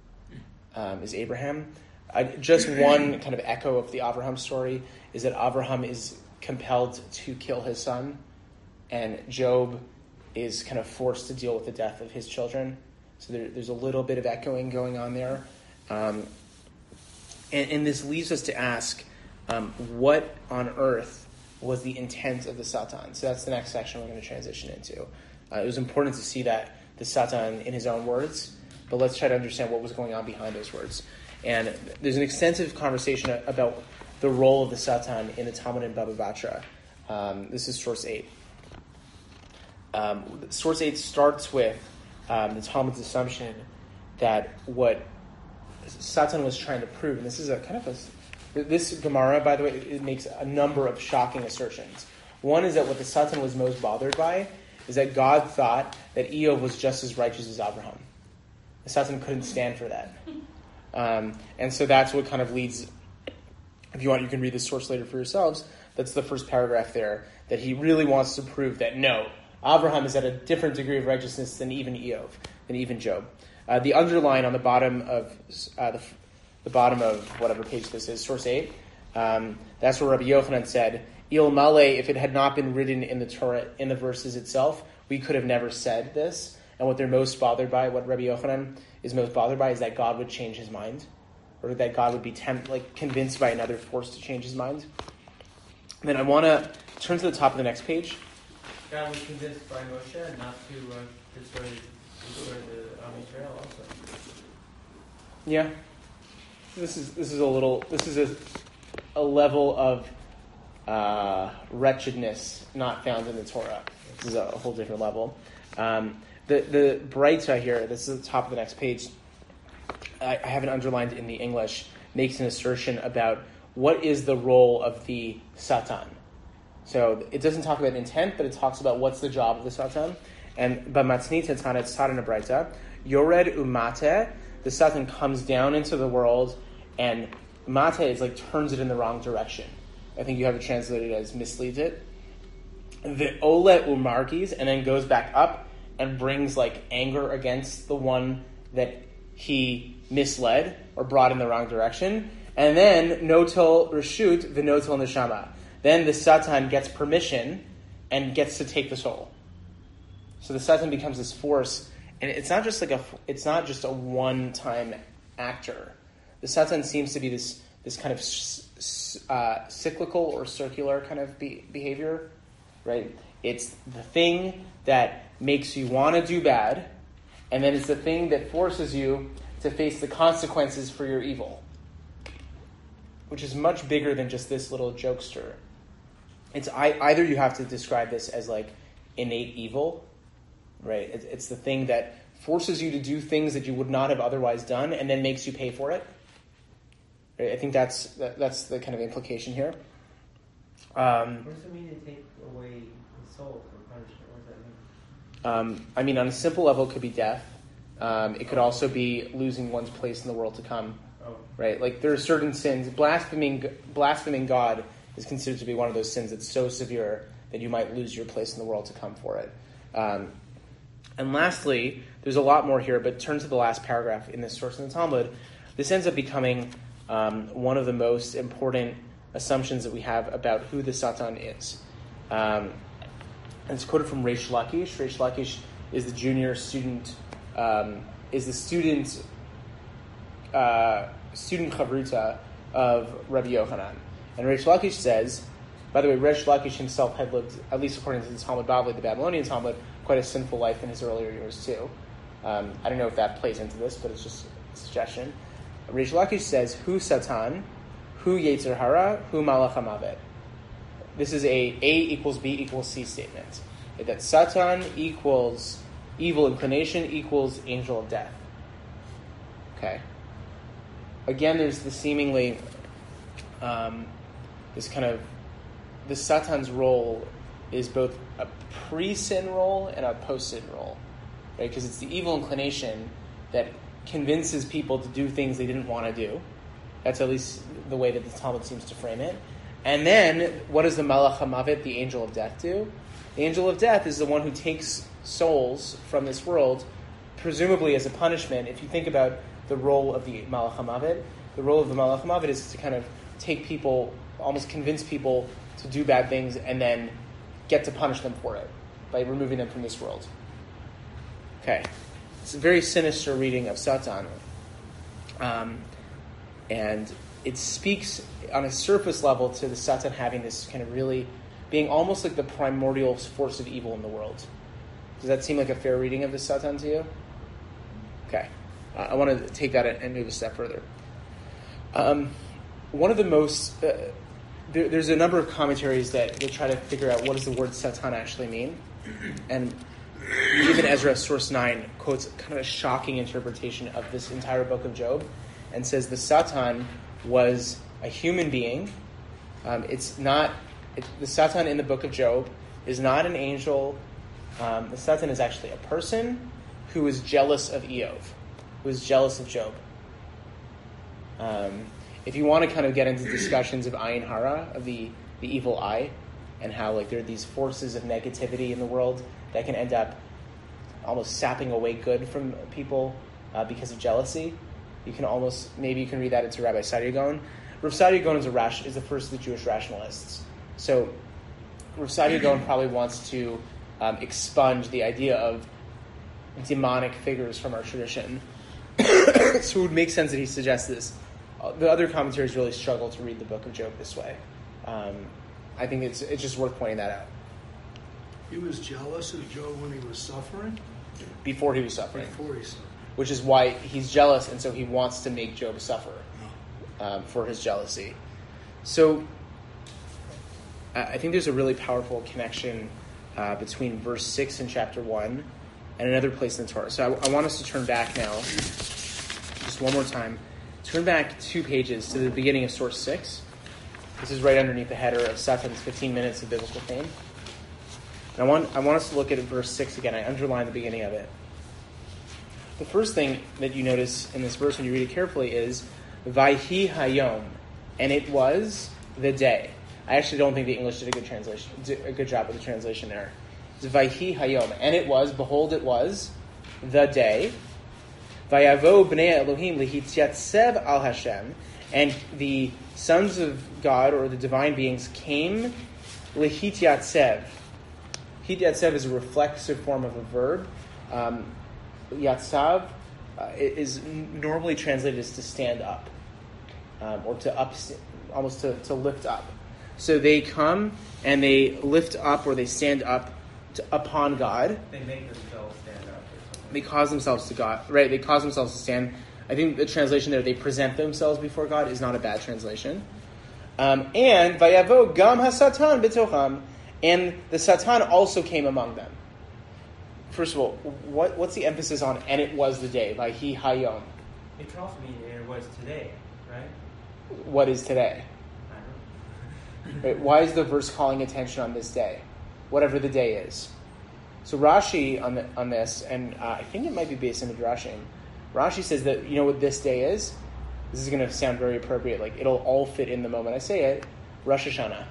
Just one kind of echo of the Abraham story is that Abraham is compelled to kill his son, and Job is kind of forced to deal with the death of his children. So there's a little bit of echoing going on there. And this leads us to ask, what on earth was the intent of the Satan? So that's the next section we're going to transition into. It was important to see that the Satan in his own words, but let's try to understand what was going on behind those words. And there's an extensive conversation about the role of the Satan in the Talmud and Baba Batra. This is source 8. Source 8 starts with the Talmud's assumption that what Satan was trying to prove, and this is this Gemara, by the way, it makes a number of shocking assertions. One is that what the Satan was most bothered by is that God thought that Eov was just as righteous as Abraham. The Satan couldn't stand for that. And so that's what kind of leads, if you want, you can read this source later for yourselves. That's the first paragraph there, that he really wants to prove that no, Abraham is at a different degree of righteousness than even Eov, than even Job. The underline on the bottom of the bottom of whatever page this is, source 8, that's where Rabbi Yochanan said, Il Male, if it had not been written in the Torah, in the verses itself, we could have never said this. And what they're most bothered by, what Rabbi Yochanan is most bothered by, is that God would change his mind, or that God would be convinced by another force to change his mind. And then I want to turn to the top of the next page. God was convinced by Moshe not to destroy the Israel also. Yeah, this is a level of wretchedness not found in the Torah. This is a whole different level. The Breita here, this is at the top of the next page, I have it underlined in the English, makes an assertion about what is the role of the Satan. So it doesn't talk about intent, but it talks about what's the job of the Satan. And B'matnita Tana, it's taught in a Breita, Yored Umate, the Satan comes down into the world, and Mate is turns it in the wrong direction. I think you have it translated as misleads it. The Ole Umargis, and then goes back up and brings anger against the one that he misled or brought in the wrong direction. And then notel reshut v'notel neshama. Then the Satan gets permission and gets to take the soul. So the Satan becomes this force, and it's not just a one-time actor. The Satan seems to be this kind of cyclical or circular kind of behavior, right? It's the thing that makes you want to do bad, and then it's the thing that forces you to face the consequences for your evil, which is much bigger than just this little jokester. It's either you have to describe this as like innate evil, right? It's the thing that forces you to do things that you would not have otherwise done, and then makes you pay for it. Right? I think that's the kind of implication here. What does it mean to take away the soul for punishment? What does that mean? I mean, on a simple level, it could be death. It could also be losing one's place in the world to come. Right? Like there are certain sins. Blaspheming God is considered to be one of those sins that's so severe that you might lose your place in the world to come for it. And lastly, there's a lot more here, but turn to the last paragraph in this source in the Talmud. This ends up becoming one of the most important assumptions that we have about who the Satan is. And it's quoted from Reish Lakish. Reish Lakish is the junior student, student chavruta of Rabbi Yochanan. And Reish Lakish says, by the way, Reish Lakish himself had lived, at least according to the Talmud Bavli, the Babylonian Talmud, quite a sinful life in his earlier years too. I don't know if that plays into this, but it's just a suggestion. Reish Lakish says, Hu Satan, Hu Yetzer Hara, Hu Malach HaMavet. This is a equals B equals C statement. That Satan equals evil inclination equals angel of death. Okay. Again, there's the seemingly the Satan's role is both a pre-sin role and a post-sin role, right? Because it's the evil inclination that convinces people to do things they didn't want to do. That's at least the way that the Talmud seems to frame it. And then, what does the Malach HaMavet, the angel of death, do? The angel of death is the one who takes souls from this world, presumably as a punishment. If you think about the role of the Malach HaMavet, the role of the Malach HaMavet is to kind of take people, almost convince people to do bad things, and then get to punish them for it by removing them from this world. Okay. It's a very sinister reading of Satan. And it speaks on a surface level to the Satan having this kind of really being almost like the primordial force of evil in the world. Does that seem like a fair reading of the Satan to you? Okay. I want to take that and move a step further. One of the most... there's a number of commentaries that try to figure out what does the word Satan actually mean. And even Ezra, source 9, quotes kind of a shocking interpretation of this entire book of Job and says the Satan was a human being. The Satan in the book of Job is not an angel. The Satan is actually a person who is jealous of Eov, who is jealous of Job. If you want to kind of get into discussions of Ayin Hara, of the evil eye, and how like there are these forces of negativity in the world that can end up almost sapping away good from people because of jealousy, maybe you can read that into Rabbi Saadia Gaon. Rav Saadia Gaon is the first of the Jewish rationalists. So Rav Saadia Gaon probably wants to expunge the idea of demonic figures from our tradition. So it would make sense that he suggests this. The other commentaries really struggle to read the book of Job this way. I think it's just worth pointing that out. He was jealous of Job when he was suffering? Before he was suffering. Before he suffered. Which is why he's jealous, and so he wants to make Job suffer for his jealousy. So I think there's a really powerful connection between verse 6 in chapter 1 and another place in the Torah. So I want us to turn back now, just one more time. Turn back 2 pages to the beginning of source 6. This is right underneath the header of Satan's 15 Minutes of Biblical Fame. And I want us to look at verse 6 again. I underline the beginning of it. The first thing that you notice in this verse when you read it carefully is Vayhi Hayom, and it was the day. I actually don't think the English did a good job with the translation there. It's Vayhi Hayom, and it was, behold, it was the day. Vayavo bnei Elohim lihityatzeb al Hashem, And the sons of God, or the divine beings, came lehityatzeb. Hityatzeb is a reflexive form of a verb. Yatsav is normally translated as to stand up, or almost to lift up. So they come and they lift up, or they stand up upon God. They make themselves stand up or something. They cause themselves to God, right? They cause themselves to stand. I think the translation there, they present themselves before God, is not a bad translation. And vayavo gam hasatan b'tocham, and the Satan also came among them. First of all, what's the emphasis on? And it was the day, vayhi hayom. It could also mean it was today, right? What is today? I don't know. Right? Why is the verse calling attention on this day? Whatever the day is. So Rashi on this, and I think it might be based on Midrashim. Rashi says that, you know what this day is? This is going to sound very appropriate. Like, it'll all fit in the moment I say it. Rosh Hashanah.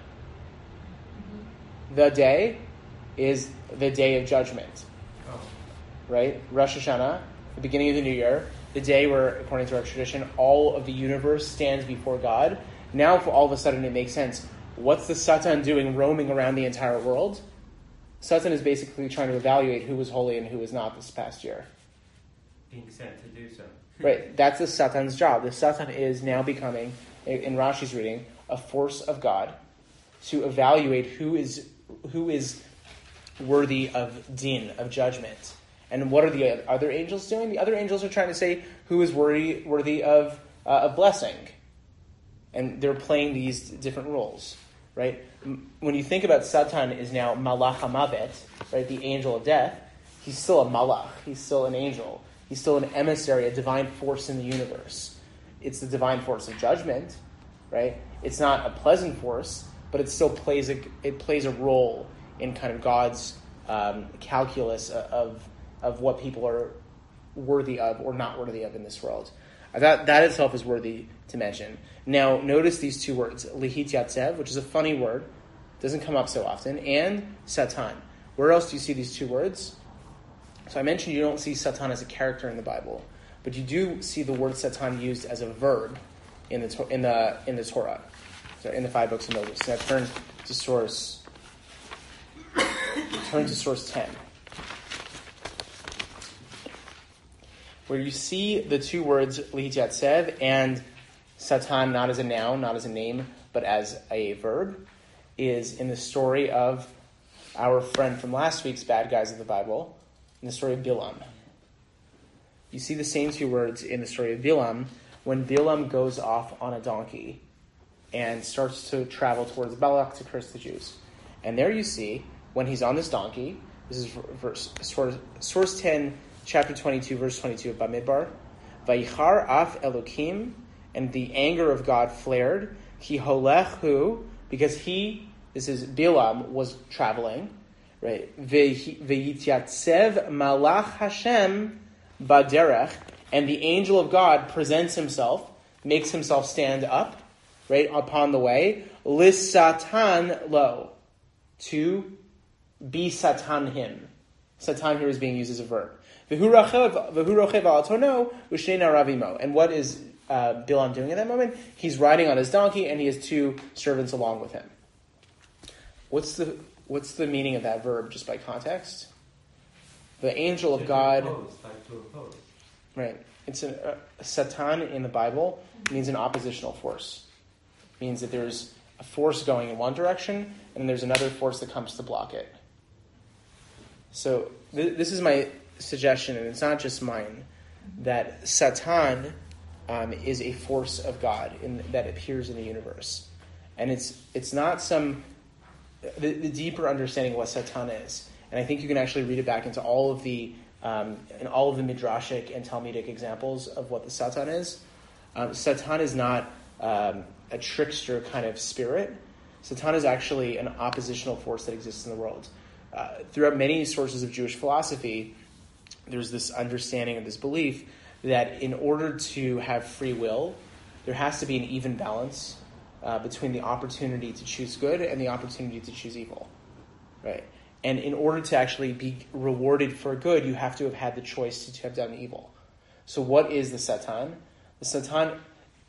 The day is the day of judgment. Oh. Right? Rosh Hashanah, the beginning of the new year, the day where, according to our tradition, all of the universe stands before God. Now, for all of a sudden, it makes sense. What's the Satan doing roaming around the entire world? Satan is basically trying to evaluate who was holy and who was not this past year. Being sent to do so. Right, that's the Satan's job. The Satan is now becoming, in Rashi's reading, a force of God to evaluate who is worthy of din, of judgment. And what are the other angels doing? The other angels are trying to say who is worthy of blessing. And they're playing these different roles, right? When you think about Satan is now Malach HaMavet, right, the angel of death, he's still a Malach, he's still an angel. He's still an emissary, a divine force in the universe. It's the divine force of judgment, right? It's not a pleasant force, but it still plays a role in kind of God's calculus of what people are worthy of or not worthy of in this world. That itself is worthy to mention. Now, notice these two words, lehityatzeb, which is a funny word, doesn't come up so often, and Satan. Where else do you see these two words? So I mentioned you don't see Satan as a character in the Bible, but you do see the word Satan used as a verb in the Torah, so in the 5 books of Moses. Now turn to source 10, where you see the two words lehityatzeb and Satan, not as a noun, not as a name, but as a verb, is in the story of our friend from last week's Bad Guys of the Bible, in the story of Bilam. You see the same two words in the story of Bilam when Bilam goes off on a donkey and starts to travel towards Balak to curse the Jews. And there you see, when he's on this donkey, this is source 10, chapter 22, verse 22 of Bamidbar, Vayichar af Elokim, and the anger of God flared, ki holechu, because this is Bilam, was traveling, right? V'yityatzeb malach Hashem baderech, and the angel of God presents himself, makes himself stand up, right, upon the way, lissatan lo, to be Satan him. Satan here is being used as a verb. V'hu rochev al tono u'shnei naravimo. And what is Bilam doing at that moment? He's riding on his donkey, and he has two servants along with him. What's the meaning of that verb, just by context? The angel of God. To oppose. Right. It's Satan in the Bible means an oppositional force. It means that there's a force going in one direction, and there's another force that comes to block it. So this is my suggestion, and it's not just mine, that Satan is a force of God that appears in the universe. And it's not some... The deeper understanding of what Satan is, and I think you can actually read it back into all of the midrashic and Talmudic examples of what the Satan is. Satan is not a trickster kind of spirit. Satan is actually an oppositional force that exists in the world. Throughout many sources of Jewish philosophy, there's this understanding of this belief that in order to have free will, there has to be an even balance between the opportunity to choose good and the opportunity to choose evil, right? And in order to actually be rewarded for good, you have to have had the choice to have done evil. So what is the Satan? The Satan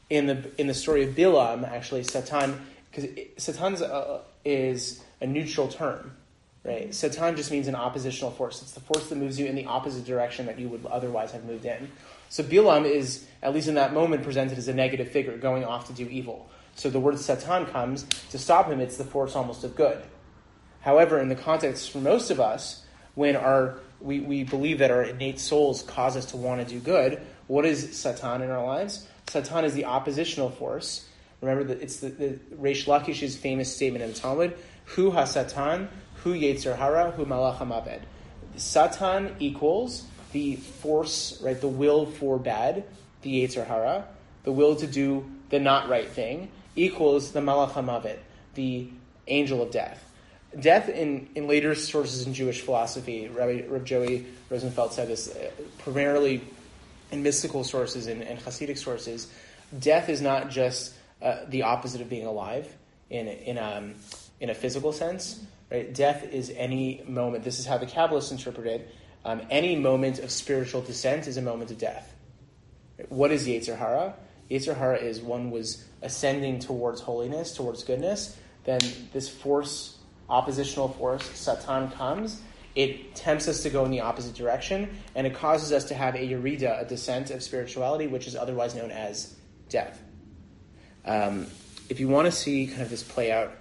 in the story of Bilam, actually, Satan, because Satan is a neutral term, right? Satan just means an oppositional force. It's the force that moves you in the opposite direction that you would otherwise have moved in. So Bilam is, at least in that moment, presented as a negative figure going off to do evil. So the word Satan comes to stop him. It's the force almost of good. However, in the context for most of us, when we believe that our innate souls cause us to want to do good, what is Satan in our lives? Satan is the oppositional force. Remember that it's the Reish Lakish's famous statement in the Talmud, Hu ha-Satan, Hu Yetzer Hara, Hu Malach HaMaved. Satan equals the force, right, the will for bad, the Yetzer Hara, the will to do the not right thing, equals the Malach HaMaved, the angel of death. Death in later sources in Jewish philosophy, Rabbi Joey Rosenfeld said this, primarily in mystical sources and Hasidic sources, death is not just the opposite of being alive in a physical sense. Right? Death is any moment. This is how the Kabbalists interpret it. Any moment of spiritual descent is a moment of death. Right? What is Yetzer Hara? Yetzer Hara is one was ascending towards holiness, towards goodness. Then this force, oppositional force, Satan, comes. It tempts us to go in the opposite direction, and it causes us to have a yerida, a descent of spirituality, which is otherwise known as death. If you want to see kind of this play out,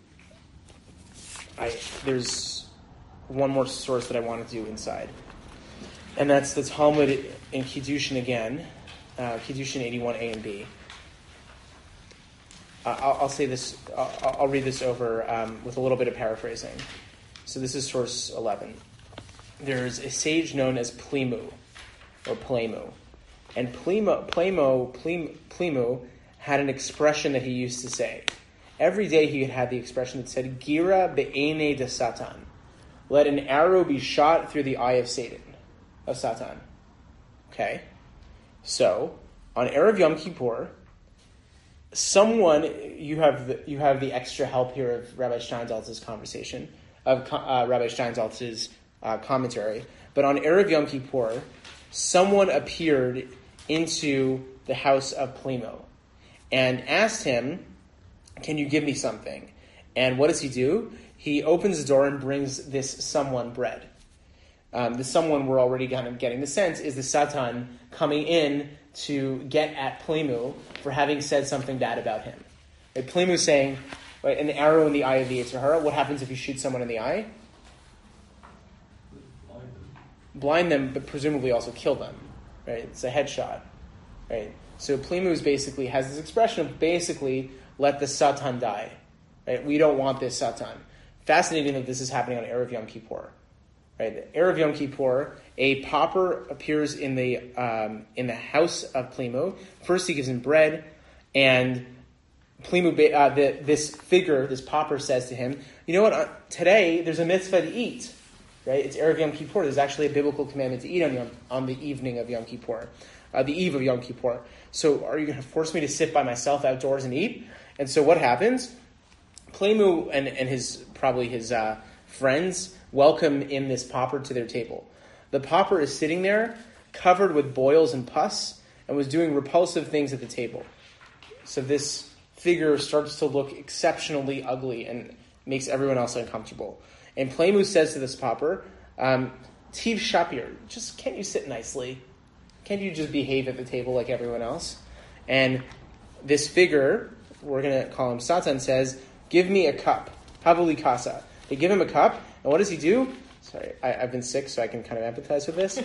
there's one more source that I want to do inside, and that's the Talmud in Kiddushin again, Kiddushin 81a and b. I'll say this. I'll read this over with a little bit of paraphrasing. So this is source 11. There's a sage known as Plimu, or Plemu. And Plimu had an expression that he used to say. Every day he had the expression that said, Gira be'ene de Satan. Let an arrow be shot through the eye of Satan, of Satan. Okay? So, on Erev Yom Kippur, you have the extra help here of Rabbi Steinsaltz's conversation, of Rabbi Steinsaltz's commentary. But on Erev Yom Kippur, someone appeared into the house of Plimo and asked him, can you give me something? And what does he do? He opens the door and brings this someone bread. The someone we're already kind of getting the sense is the Satan coming in to get at Plimo for having said something bad about him. Right? Plimo saying, right, an arrow in the eye of the Yetzer Hara, what happens if you shoot someone in the eye? Blind them, but presumably also kill them. Right? It's a headshot. Right? So Plimo basically has this expression of basically let the Satan die. Right? We don't want this Satan. Fascinating that this is happening on Erev Yom Kippur. Right? Erev Yom Kippur, a pauper appears in the house of Plimo. First, he gives him bread, and Plimo, this figure, this pauper, says to him, "You know what? Today there's a mitzvah to eat. Right? It's Erev Yom Kippur. There's actually a biblical commandment to eat on the evening of Yom Kippur, the eve of Yom Kippur. So, are you going to force me to sit by myself outdoors and eat?" And so, what happens? Plimo and his friends welcome in this pauper to their table. The pauper is sitting there, covered with boils and pus, and was doing repulsive things at the table. So this figure starts to look exceptionally ugly and makes everyone else uncomfortable. And Plemu says to this pauper, Tiv Shapir, just can't you sit nicely? Can't you just behave at the table like everyone else? And this figure, we're going to call him Satan, says, give me a cup. Havuli kasa. They give him a cup, and what does he do? Sorry, I've been sick, so I can kind of empathize with this.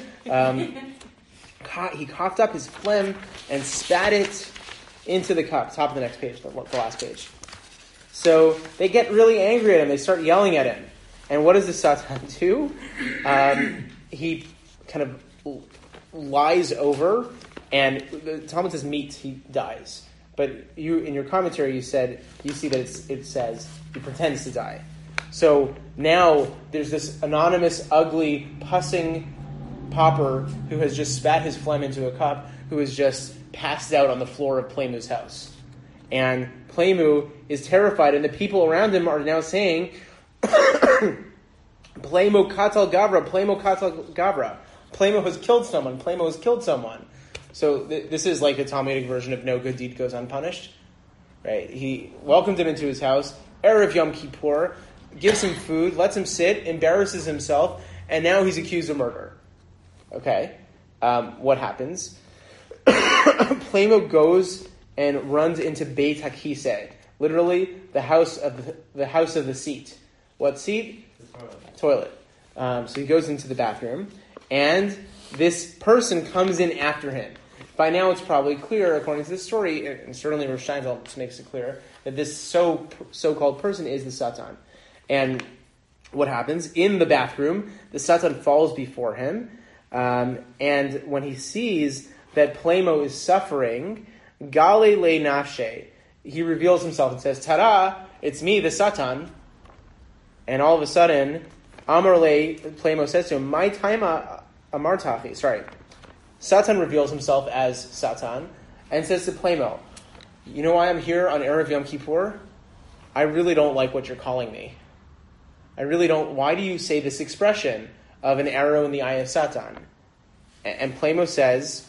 He coughed up his phlegm and spat it into the cup. Top of the next page, the last page. So they get really angry at him. They start yelling at him. And what does the Satan do? He kind of lies over, and the Talmud says he dies. But you, in your commentary, you see that it says he pretends to die. So now there's this anonymous, ugly, pussing pauper who has just spat his phlegm into a cup, who is just passed out on the floor of Plemu's house. And Plemu is terrified, and the people around him are now saying, Plemu katal gavra, Plemu katal gavra. Plemu has killed someone, Plemu has killed someone. So this is like the Talmudic version of no good deed goes unpunished. Right? He welcomed him into his house, Erev Yom Kippur, gives him food, lets him sit, embarrasses himself, and now he's accused of murder. Okay? What happens? Plamo goes and runs into Beit HaKiseh, literally the house of the seat. What seat? The Toilet. So he goes into the bathroom, and this person comes in after him. By now it's probably clear, according to the story, and certainly Rosh Steinsaltz makes it clear, that this so-called person is the Satan. And what happens? In the bathroom, the Satan falls before him, and when he sees that Plamo is suffering, Gale le nafshe, he reveals himself and says, "Tada, it's me, the Satan." And all of a sudden, Amar le, Plamo says to him, "My time amartachi." Sorry. Satan reveals himself as Satan and says to Plamo, "You know why I'm here on Erev Yom Kippur? I really don't like what you're calling me. I really don't. Why do you say this expression of an arrow in the eye of Satan?" And Plamo says,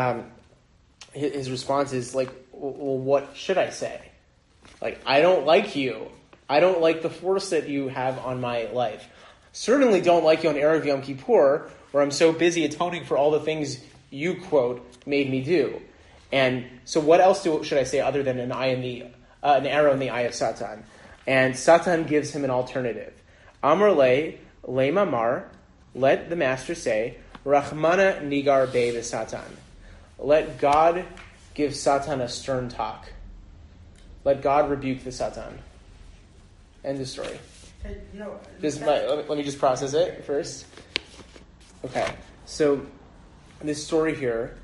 his response is like, "Well, what should I say? Like, I don't like you. I don't like the force that you have on my life. Certainly don't like you on Erev Yom Kippur, where I'm so busy atoning for all the things you, quote, made me do. And so what else should I say other than an arrow in the eye of Satan?" And Satan gives him an alternative. Amar le mamar, let the master say, Rachmana nigar be Satan. Let God give Satan a stern talk. Let God rebuke the Satan. End of story. Hey, Let me just process it first. Okay, so this story here,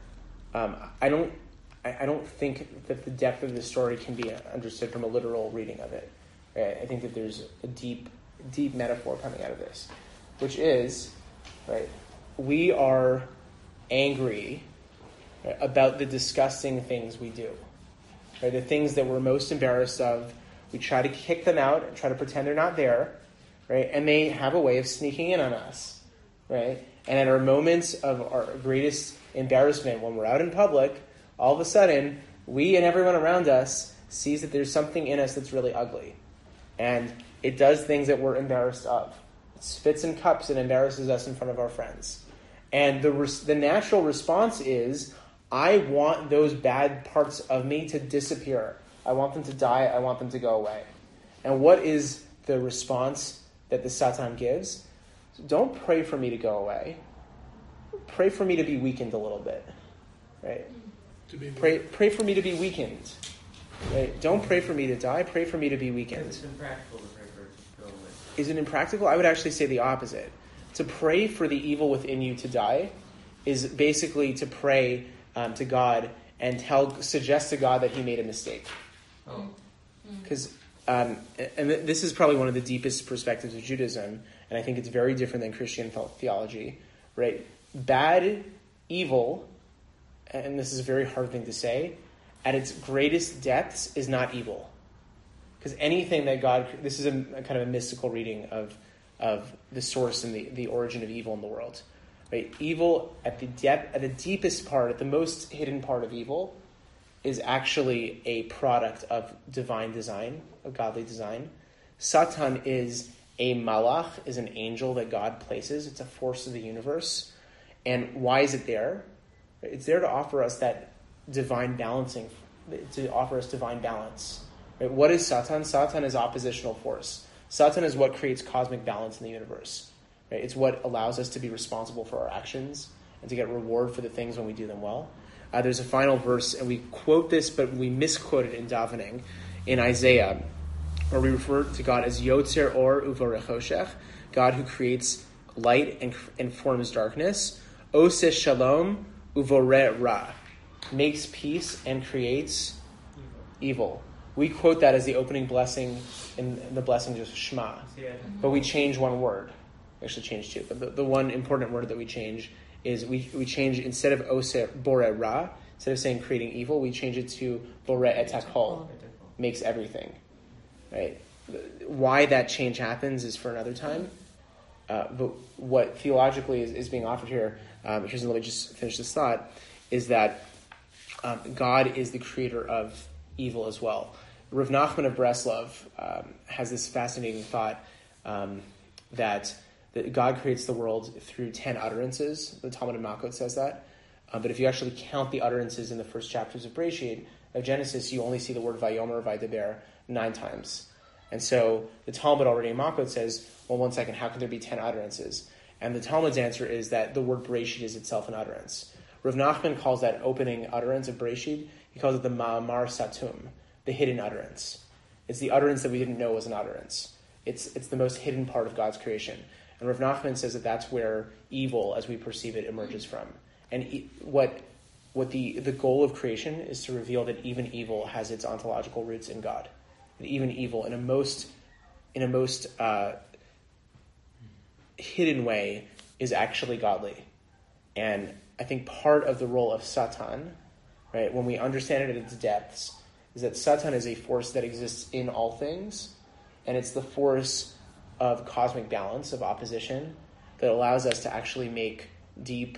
I don't think that the depth of the story can be understood from a literal reading of it. Right? I think that there's a deep metaphor coming out of this, which is, right, we are angry, right, about the disgusting things we do. Right? The things that we're most embarrassed of, we try to kick them out and try to pretend they're not there, right? And they have a way of sneaking in on us, right? And at our moments of our greatest embarrassment, when we're out in public, all of a sudden, we and everyone around us sees that there's something in us that's really ugly. And it does things that we're embarrassed of. It spits in cups and embarrasses us in front of our friends. And the natural response is, I want those bad parts of me to disappear. I want them to die. I want them to go away. And what is the response that the Satan gives? Don't pray for me to go away. Pray for me to be weakened a little bit. Right? Pray for me to be weakened. Right? Don't pray for me to die. Pray for me to be weakened. It's impractical to pray for it to go away. Is it impractical? I would actually say the opposite. To pray for the evil within you to die is basically to pray to God and suggest to God that he made a mistake. Because, and this is probably one of the deepest perspectives of Judaism, and I think it's very different than Christian theology, right? Bad, evil, and this is a very hard thing to say, at its greatest depths is not evil. Because anything that God, this is a kind of a mystical reading of the source and the origin of evil in the world. Right? Evil at the deepest part, at the most hidden part of evil, is actually a product of divine design, of godly design. Satan is a malach, is an angel that God places. It's a force of the universe. And why is it there? It's there to offer us that divine balancing, to offer us divine balance. Right? What is Satan? Satan is oppositional force. Satan is what creates cosmic balance in the universe. Right? It's what allows us to be responsible for our actions and to get reward for the things when we do them well. There's a final verse, and we quote this, but we misquote it in davening, in Isaiah, where we refer to God as Yotzer Or Uvorech Hoshech, God who creates light and forms darkness. Oseh Shalom Uvoreh Ra, makes peace and creates evil. We quote that as the opening blessing in the blessings of Shema, but we change one word. We actually change two, but the one important word that we change is we change, instead of Oseh Boreh Ra, instead of saying creating evil, we change it to Boreh Et HaKol, makes everything. Right? Why that change happens is for another time. But what theologically is being offered here, let me just finish this thought, is that God is the creator of evil as well. Rav Nachman of Breslov has this fascinating thought that God creates the world through 10 utterances. The Talmud of Makot says that. But if you actually count the utterances in the first chapters of Bereshit, of Genesis, you only see the word Vayomer, Vaydaber 9 times. And so the Talmud already in Makot says, well, one second, how can there be 10 utterances? And the Talmud's answer is that the word Bereshit is itself an utterance. Rav Nachman calls that opening utterance of Bereshit, he calls it the Ma'amar Satum, the hidden utterance. It's the utterance that we didn't know was an utterance. It's the most hidden part of God's creation. And Rav Nachman says that that's where evil, as we perceive it, emerges from. And what the goal of creation is to reveal that even evil has its ontological roots in God. And even evil, in a most hidden way, is actually godly. And I think part of the role of Satan, right, when we understand it at its depths, is that Satan is a force that exists in all things, and it's the force of cosmic balance, of opposition, that allows us to actually make deep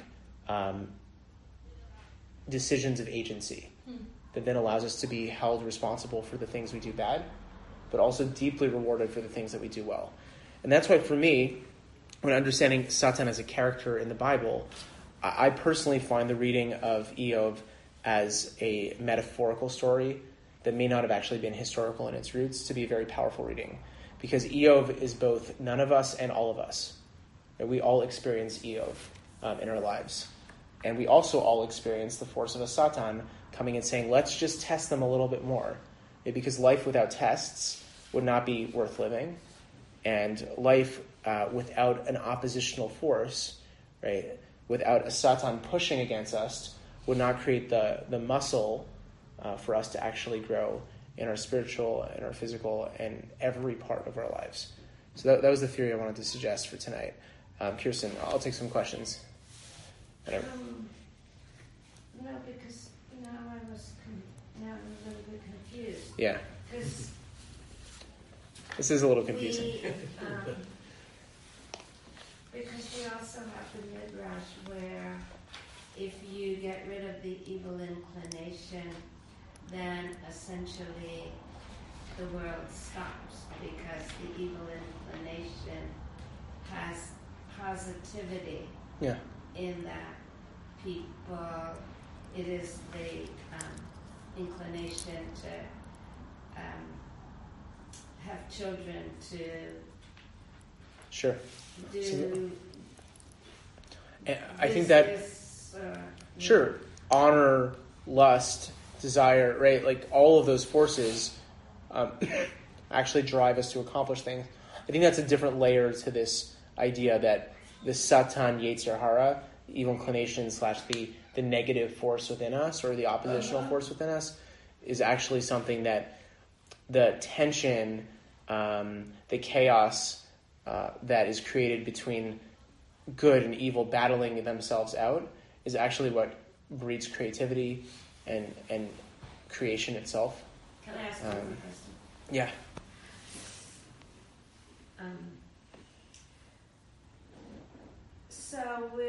decisions of agency, that then allows us to be held responsible for the things we do bad, but also deeply rewarded for the things that we do well. And that's why, for me, when understanding Satan as a character in the Bible, I personally find the reading of Eov as a metaphorical story that may not have actually been historical in its roots to be a very powerful reading. Because Eov is both none of us and all of us. And we all experience Eov in our lives. And we also all experience the force of a Satan coming and saying, let's just test them a little bit more. Because life without tests would not be worth living. And life without an oppositional force, right, without a Satan pushing against us, would not create the muscle for us to actually grow in our spiritual and our physical and every part of our lives. So that was the theory I wanted to suggest for tonight. Kirsten, I'll take some questions. No, because now I'm a little bit confused. Yeah. Because this is a little confusing. Because we also have the Midrash where if you get rid of the evil inclination, then essentially the world stops, because the evil inclination has positivity in that people, it is the inclination to have children, to do. I think that honor, lust, desire, right? Like all of those forces actually drive us to accomplish things. I think that's a different layer to this idea that the Satan Yetzer Hara, the evil inclination / the negative force within us, or the oppositional force within us, is actually something that the tension, the chaos that is created between good and evil battling themselves out is actually what breeds creativity and creation itself. Can I ask you one question? Yeah. So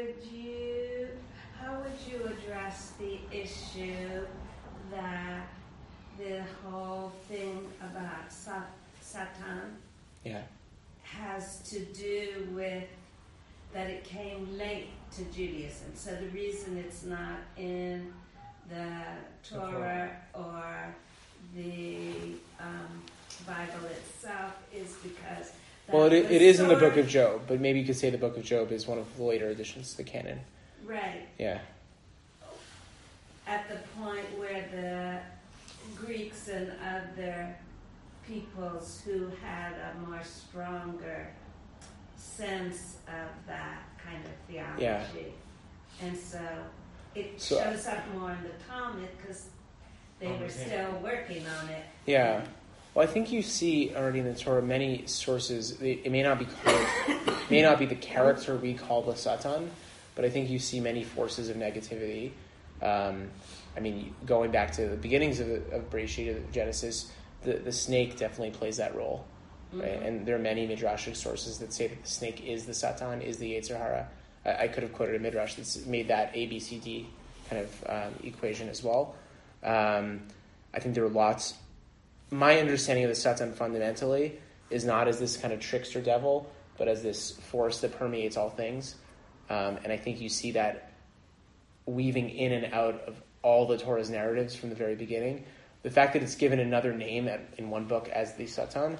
how would you address the issue that the whole thing about Satan has to do with that it came late to Judaism? So the reason it's not in the Torah or the Bible itself is because it is in the book of Job, but maybe you could say the book of Job is one of the later additions to the canon. Right. Yeah. At the point where the Greeks and other peoples who had a more stronger sense of that kind of theology. Yeah. And so it shows up more in the Talmud because they were still working on it. Yeah. Well, I think you see already in the Torah many sources. It may not be the character we call the Satan, but I think you see many forces of negativity. Going back to the beginnings of Bereshit, of Genesis, the snake definitely plays that role, right? Mm-hmm. And there are many midrashic sources that say that the snake is the Satan, is the Yetzer Hara. I could have quoted a midrash that's made that A, B, C, D kind of equation as well. I think there are lots. My understanding of the Satan fundamentally is not as this kind of trickster devil, but as this force that permeates all things. And I think you see that weaving in and out of all the Torah's narratives from the very beginning. The fact that it's given another name in one book as the Satan,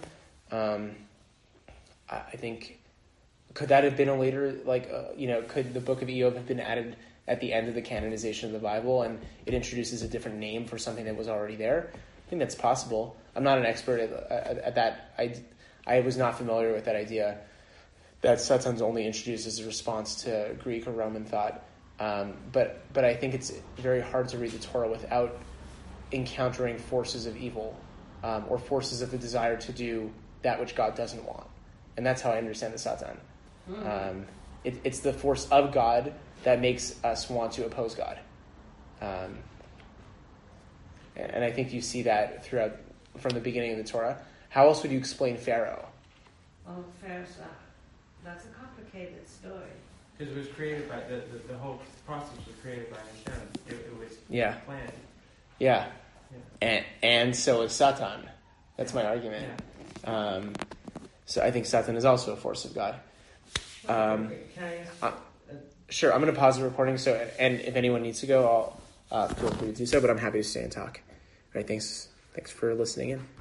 I think, could that have been a later, could the book of Iyov have been added at the end of the canonization of the Bible and it introduces a different name for something that was already there? I think that's possible. I'm not an expert at that. I was not familiar with that idea that Satan's only introduced as a response to Greek or Roman thought. But I think it's very hard to read the Torah without encountering forces of evil or forces of the desire to do that which God doesn't want. And that's how I understand the Satan. It's the force of God that makes us want to oppose God. And I think you see that throughout, from the beginning of the Torah. How else would you explain Pharaoh? Oh, Pharaoh's that's a complicated story. Because it was created by, the whole process was created by Hashem. It was planned. Yeah. And so is Satan. That's my argument. Yeah. So I think Satan is also a force of God. Can I ask? Sure, I'm going to pause the recording. And if anyone needs to go, I'll feel free to do so. But I'm happy to stay and talk. All right, thanks for listening in.